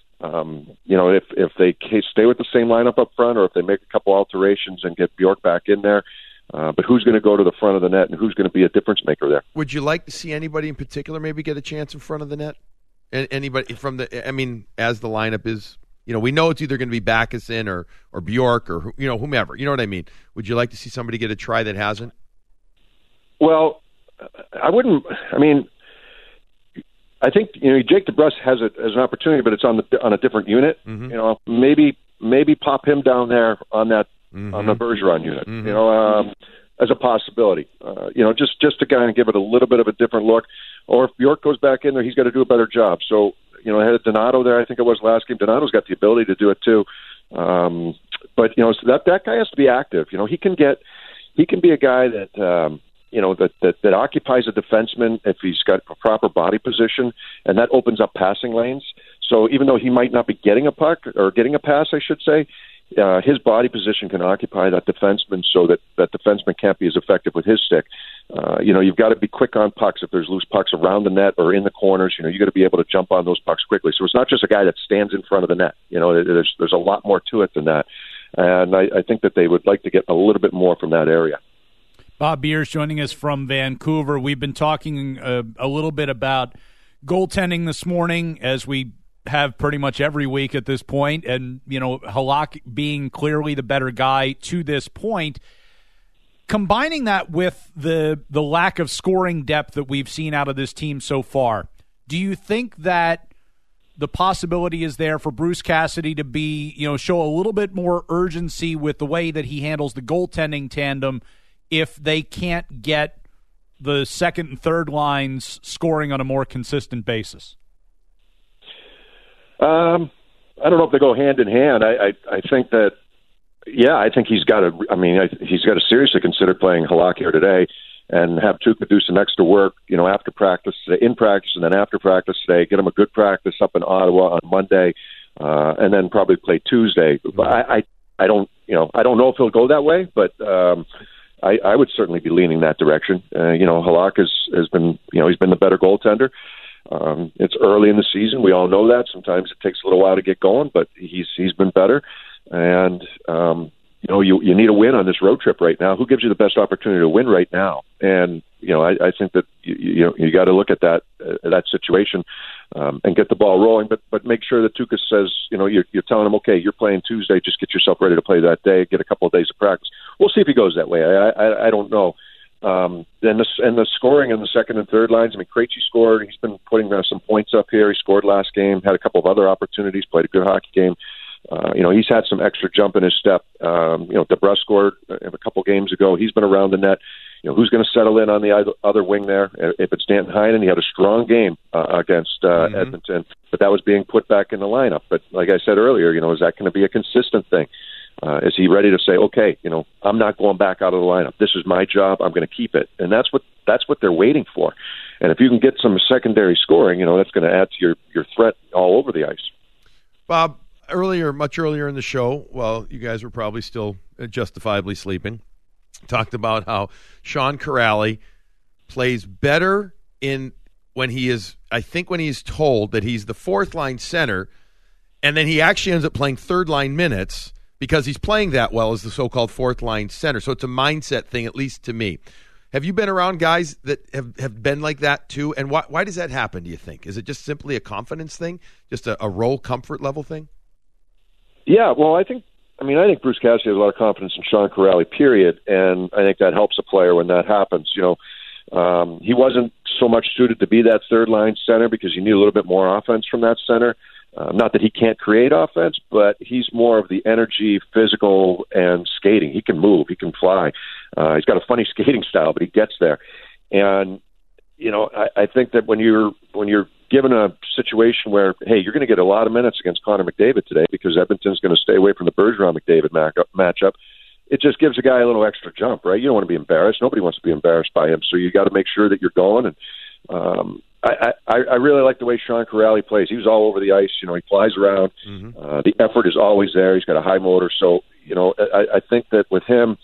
Um, you know, if if they stay with the same lineup up front, or if they make a couple alterations and get Bjork back in there. Uh, but who's going to go to the front of the net, and who's going to be a difference maker there? Would you like to see anybody in particular maybe get a chance in front of the net? Anybody from the, I mean, as the lineup is, you know, we know it's either going to be Backes in or or Bjork or, you know, whomever. You know what I mean? Would you like to see somebody get a try that hasn't? Well, I wouldn't. I mean, I think, you know, Jake DeBrusk has it as an opportunity, but it's on the on a different unit. Mm-hmm. You know, maybe maybe pop him down there on that mm-hmm. on the Bergeron unit. Mm-hmm. You know, um, as a possibility. Uh, you know, just just to kind of give it a little bit of a different look. Or if Bjork goes back in there, he's got to do a better job. So, you know, I had Donato there, I think it was last game. Donato's got the ability to do it too. Um, but, you know, so that that guy has to be active. You know, he can get he can be a guy that um, you know, that, that, that occupies a defenseman if he's got a proper body position, and that opens up passing lanes. So even though he might not be getting a puck or getting a pass, I should say, Uh, his body position can occupy that defenseman so that that defenseman can't be as effective with his stick. Uh, you know, you've got to be quick on pucks. If there's loose pucks around the net or in the corners, you know, you got to be able to jump on those pucks quickly. So it's not just a guy that stands in front of the net. You know, there's there's a lot more to it than that. And I, I think that they would like to get a little bit more from that area. Bob Beers joining us from Vancouver. We've been talking uh, a little bit about goaltending this morning, as we have pretty much every week at this point, and, you know, Halak being clearly the better guy to this point. Combining that with the the lack of scoring depth that we've seen out of this team so far, do you think that the possibility is there for Bruce Cassidy to be, you know, show a little bit more urgency with the way that he handles the goaltending tandem if they can't get the second and third lines scoring on a more consistent basis? Um, I don't know if they go hand in hand. I, I, I think that, yeah, I think he's got to. I mean, I, he's got to seriously consider playing Halak here today, and have Tuukka do some extra work. You know, after practice, in practice, and then after practice today. Get him a good practice up in Ottawa on Monday, uh, and then probably play Tuesday. But I, I, I don't, you know, I don't know if he'll go that way, but um, I, I would certainly be leaning that direction. Uh, you know, Halak has, has been, you know, he's been the better goaltender. Um, it's early in the season. We all know that. Sometimes it takes a little while to get going, but he's he's been better. And, um, you know, you, you need a win on this road trip right now. Who gives you the best opportunity to win right now? And, you know, I, I think that, you, you know, you got to look at that uh, that situation um, and get the ball rolling, but but make sure that Tuukka says, you know, you're, you're telling him, okay, you're playing Tuesday, just get yourself ready to play that day, get a couple of days of practice. We'll see if he goes that way. I, I, I don't know. Um, and, the, and the scoring in the second and third lines, I mean, Krejci scored. He's been putting uh, some points up here. He scored last game, had a couple of other opportunities, played a good hockey game. Uh, you know, he's had some extra jump in his step. Um, you know, DeBrusk scored a couple games ago. He's been around the net. You know, who's going to settle in on the other, other wing there? If it's Danton Heinen, he had a strong game uh, against uh, mm-hmm. Edmonton, but that was being put back in the lineup. But like I said earlier, you know, is that going to be a consistent thing? Uh, is he ready to say, okay, you know, I'm not going back out of the lineup. This is my job. I'm going to keep it. And that's what that's what they're waiting for. And if you can get some secondary scoring, you know, that's going to add to your, your threat all over the ice. Bob, earlier, much earlier in the show, well, you guys were probably still justifiably sleeping, talked about how Sean Kuraly plays better in when he is, I think when he's told that he's the fourth line center, and then he actually ends up playing third line minutes because he's playing that well as the so-called fourth line center. So it's a mindset thing, at least to me. Have you been around guys that have, have been like that too? And why, why does that happen, do you think? Is it just simply a confidence thing, just a, a role comfort level thing? Yeah, well, I think, I mean, I think Bruce Cassidy has a lot of confidence in Sean Kuraly, period, and I think that helps a player when that happens. You know, um, he wasn't so much suited to be that third-line center because you need a little bit more offense from that center. Uh, not that he can't create offense, but he's more of the energy, physical, and skating. He can move. He can fly. Uh, he's got a funny skating style, but he gets there. And, you know, I, I think that when you're when you're given a situation where, hey, you're going to get a lot of minutes against Connor McDavid today because Edmonton's going to stay away from the Bergeron-McDavid matchup, it just gives a guy a little extra jump, right? You don't want to be embarrassed. Nobody wants to be embarrassed by him. So you got to make sure that you're going. And um, I, I, I really like the way Sean Kuraly plays. He was all over the ice. You know, he flies around. Mm-hmm. Uh, the effort is always there. He's got a high motor. So, you know, I, I think that with him,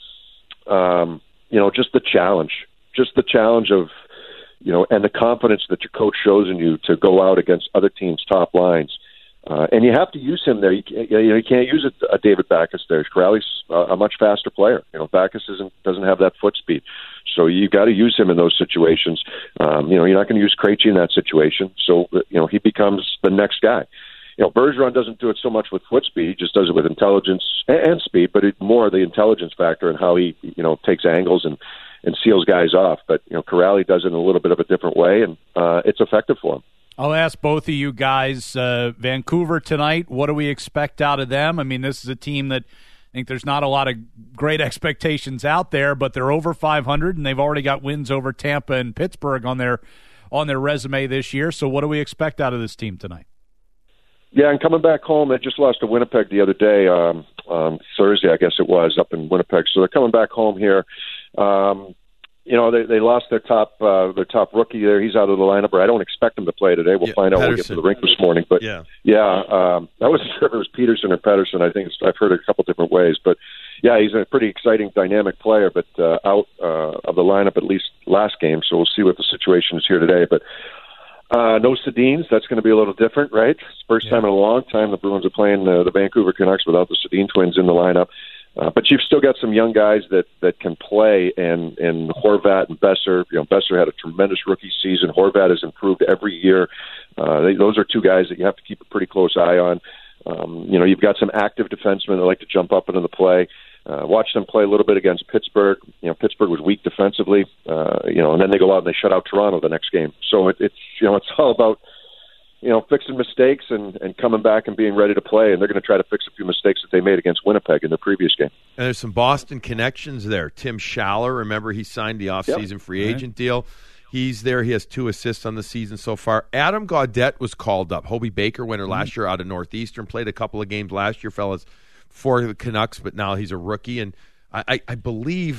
um, you know, just the challenge, just the challenge of, you know, and the confidence that your coach shows in you to go out against other teams' top lines. Uh, and you have to use him there. You can't, you know, you can't use a, a David Backes there. Kuraly's a, a much faster player. You know, Backes isn't, doesn't have that foot speed. So you got to use him in those situations. Um, you know, you're not going to use Krejci in that situation. So, you know, he becomes the next guy. You know, Bergeron doesn't do it so much with foot speed. He just does it with intelligence and, and speed, but it, more the intelligence factor and how he, you know, takes angles and, and seals guys off. But, you know, Kuraly does it in a little bit of a different way, and uh, it's effective for him. I'll ask both of you guys, uh, Vancouver tonight, what do we expect out of them? I mean, this is a team that I think there's not a lot of great expectations out there, but they're over five hundred, and they've already got wins over Tampa and Pittsburgh on their on their resume this year. So what do we expect out of this team tonight? Yeah, and coming back home, they just lost to Winnipeg the other day, um, um, Thursday, I guess it was, up in Winnipeg. So they're coming back home here. Um, you know, they, they lost their top uh, their top rookie there. He's out of the lineup, but I don't expect him to play today. We'll yeah, find out when we get to the rink this morning. But, yeah, yeah um, I wasn't sure if it was Peterson or Pettersson. I think it's, I've heard it a couple different ways. But, yeah, he's a pretty exciting, dynamic player, but uh, out uh, of the lineup at least last game. So we'll see what the situation is here today. But uh, no Sedins. That's going to be a little different, right? It's the first yeah. time in a long time the Bruins are playing uh, the Vancouver Canucks without the Sedin twins in the lineup. Uh, but you've still got some young guys that, that can play, and, and Horvat and Besser. You know, Besser had a tremendous rookie season. Horvat has improved every year. Uh, they, those are two guys that you have to keep a pretty close eye on. Um, you know, you've got some active defensemen that like to jump up into the play. Uh, watch them play a little bit against Pittsburgh. You know, Pittsburgh was weak defensively. Uh, you know, and then they go out and they shut out Toronto the next game. So it, it's you know, it's all about, you know, fixing mistakes and, and coming back and being ready to play. And they're going to try to fix a few mistakes that they made against Winnipeg in the previous game. And there's some Boston connections there. Tim Schaller, remember, he signed the offseason yep. free agent right. deal. He's there. He has two assists on the season so far. Adam Gaudette was called up. Hobey Baker winner mm-hmm. last year out of Northeastern. Played a couple of games last year, fellas, for the Canucks, but now he's a rookie. And I, I, I believe,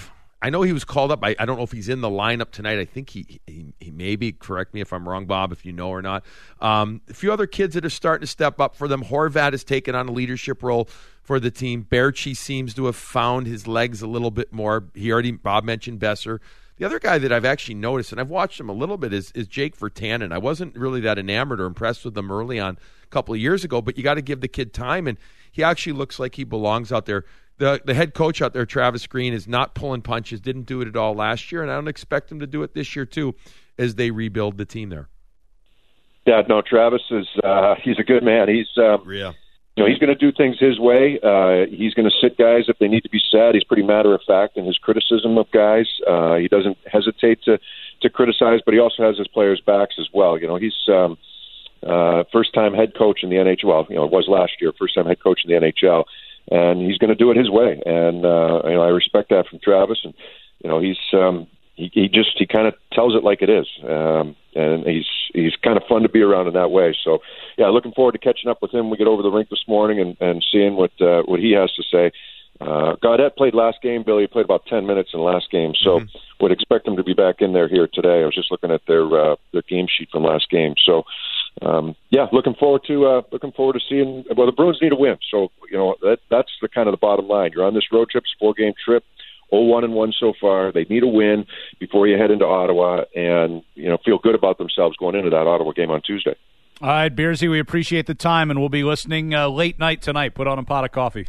I know he was called up. I, I don't know if he's in the lineup tonight. I think he, he he may be. Correct me if I'm wrong, Bob, if you know or not. Um, a few other kids that are starting to step up for them. Horvat has taken on a leadership role for the team. Berchi seems to have found his legs a little bit more. He already, Bob mentioned Besser. The other guy that I've actually noticed, and I've watched him a little bit, is, is Jake Virtanen. I wasn't really that enamored or impressed with him early on a couple of years ago, but you got to give the kid time, and he actually looks like he belongs out there. The the head coach out there, Travis Green, is not pulling punches, didn't do it at all last year, and I don't expect him to do it this year too as they rebuild the team there. Yeah, no, Travis is uh, he's a good man. He's um, yeah. You know, he's going to do things his way. Uh, he's going to sit guys if they need to be sat. He's pretty matter of fact in his criticism of guys. Uh, he doesn't hesitate to to criticize, but he also has his players' backs as well. You know, he's um, uh, first time head coach in the N H L. Well, you know, it was last year, first time head coach in the N H L. And he's going to do it his way, and uh, you know I respect that from Travis. And you know he's um, he, he just he kind of tells it like it is, um, and he's he's kind of fun to be around in that way. So yeah, looking forward to catching up with him. We get over the rink this morning and, and seeing what uh, what he has to say. Uh, Gaudette played last game. Billy played about ten minutes in the last game, so mm-hmm. would expect him to be back in there here today. I was just looking at their uh, their game sheet from last game, so. Um, yeah, looking forward to uh, looking forward to seeing. Well, the Bruins need a win, so you know that that's the kind of the bottom line. You're on this road trip, it's a four game trip, oh one and one so far. They need a win before you head into Ottawa, and you know feel good about themselves going into that Ottawa game on Tuesday. All right, Beersy, we appreciate the time, and we'll be listening uh, late night tonight. Put on a pot of coffee.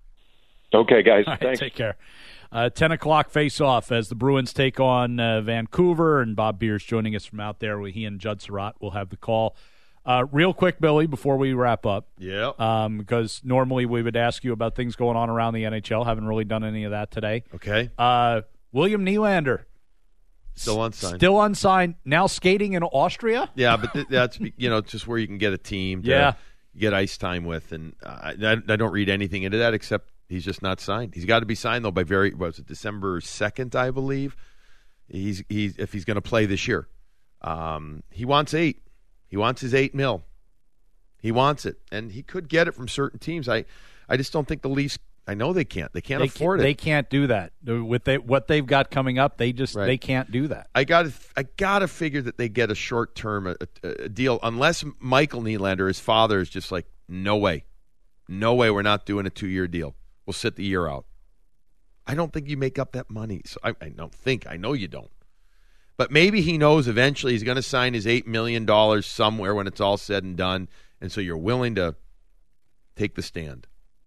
Okay, guys. All right, thanks. Take care. Uh, ten o'clock face-off as the Bruins take on uh, Vancouver, and Bob Beers joining us from out there. He and Judd Surratt will have the call. Uh, real quick, Billy, before we wrap up. Yeah. Um, because normally we would ask you about things going on around the N H L. Haven't really done any of that today. Okay. Uh, William Nylander. Still unsigned. Still unsigned. Now skating in Austria? Yeah, but th- that's you know just where you can get a team to yeah. get ice time with. And uh, I, I don't read anything into that except he's just not signed. He's got to be signed, though, by very, what was it, December second, I believe. He's he's If he's going to play this year. Um, he wants eight. He wants his eight mil. He wants it, and he could get it from certain teams. I, I just don't think the Leafs. I know they can't. They can't they afford can't, it. They can't do that with they, what they've got coming up. They just right. they can't do that. I got. I got to figure that they get a short term a, a deal, unless Michael Nylander, his father, is just like, no way, no way, we're not doing a two year deal. We'll sit the year out. I don't think you make up that money. So I, I don't think. I know you don't. But maybe he knows eventually he's going to sign his eight million dollars somewhere when it's all said and done, and so you're willing to take the stand.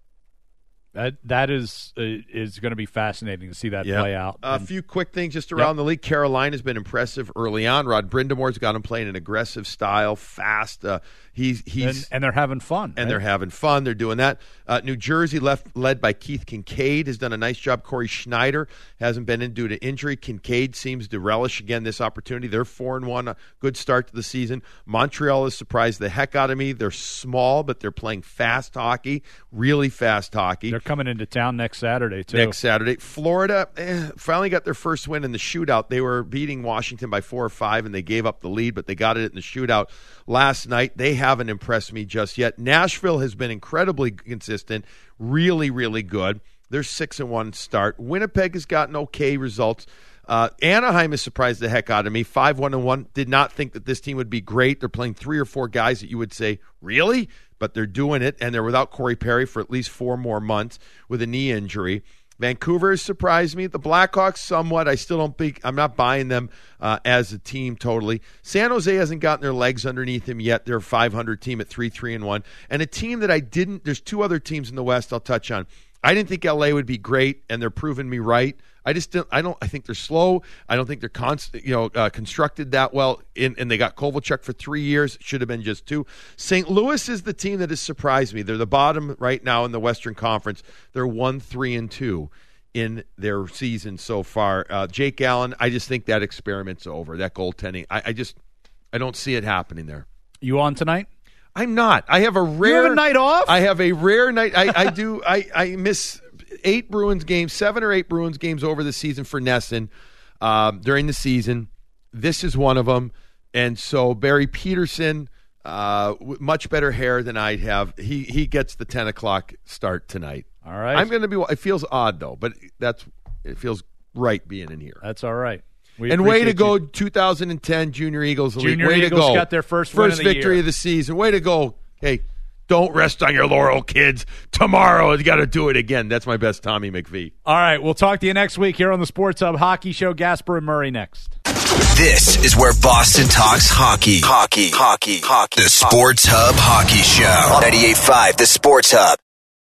That that is uh, is going to be fascinating to see that yeah. play out. A and, few quick things just around yep. the league. Carolina's been impressive early on. Rod Brindamore's got him playing an aggressive style, fast. Uh, he's he's and, and they're having fun. And right? they're having fun. They're doing that. Uh, New Jersey, left led by Keith Kincaid, has done a nice job. Corey Schneider hasn't been in due to injury. Kincaid seems to relish again this opportunity. They're four and one, a good start to the season. Montreal has surprised the heck out of me. They're small, but they're playing fast hockey, really fast hockey. They're coming into town next Saturday too. Next Saturday, Florida eh, finally got their first win in the shootout. They were beating Washington by four or five, and they gave up the lead, but they got it in the shootout last night. They haven't impressed me just yet. Nashville has been incredibly consistent, really, really good. They're six and one start. Winnipeg has gotten okay results. Uh, Anaheim has surprised the heck out of me. Five one and one. Did not think that this team would be great. They're playing three or four guys that you would say, really? But they're doing it, and they're without Corey Perry for at least four more months with a knee injury. Vancouver has surprised me. The Blackhawks somewhat. I still don't think I'm not buying them uh, as a team totally. San Jose hasn't gotten their legs underneath them yet. They're a five hundred team at three three and one, and a team that I didn't. There's two other teams in the West I'll touch on. I didn't think L A would be great, and they're proving me right. I just don't. I don't. I think they're slow. I don't think they're const, you know uh, constructed that well. In, and they got Kovalchuk for three years. Should have been just two. Saint Louis is the team that has surprised me. They're the bottom right now in the Western Conference. They're one three and two in their season so far. Uh, Jake Allen. I just think that experiment's over. That goaltending. I, I just. I don't see it happening there. You on tonight? I'm not. I have a rare you have a night off. I have a rare night. I, I do. I, I miss eight Bruins games, seven or eight Bruins games over the season for Nesson um, during the season. This is one of them. And so Barry Peterson, uh, much better hair than I'd have. He he gets the ten o'clock start tonight. All right. I'm going to be. It feels odd though, but that's it feels right being in here. That's all right. We and way to appreciate go, you. two thousand ten Junior Eagles Elite. Junior way Eagles to go. got their first win first of the victory year. of the season. Way to go. Hey, don't rest on your laurel, kids. Tomorrow you got to do it again. That's my best Tommy McVie. All right, we'll talk to you next week here on the Sports Hub Hockey Show. Gasper and Murray next. This is where Boston talks hockey. Hockey, hockey, hockey. The Sports Hub Hockey Show. ninety-eight point five, The Sports Hub.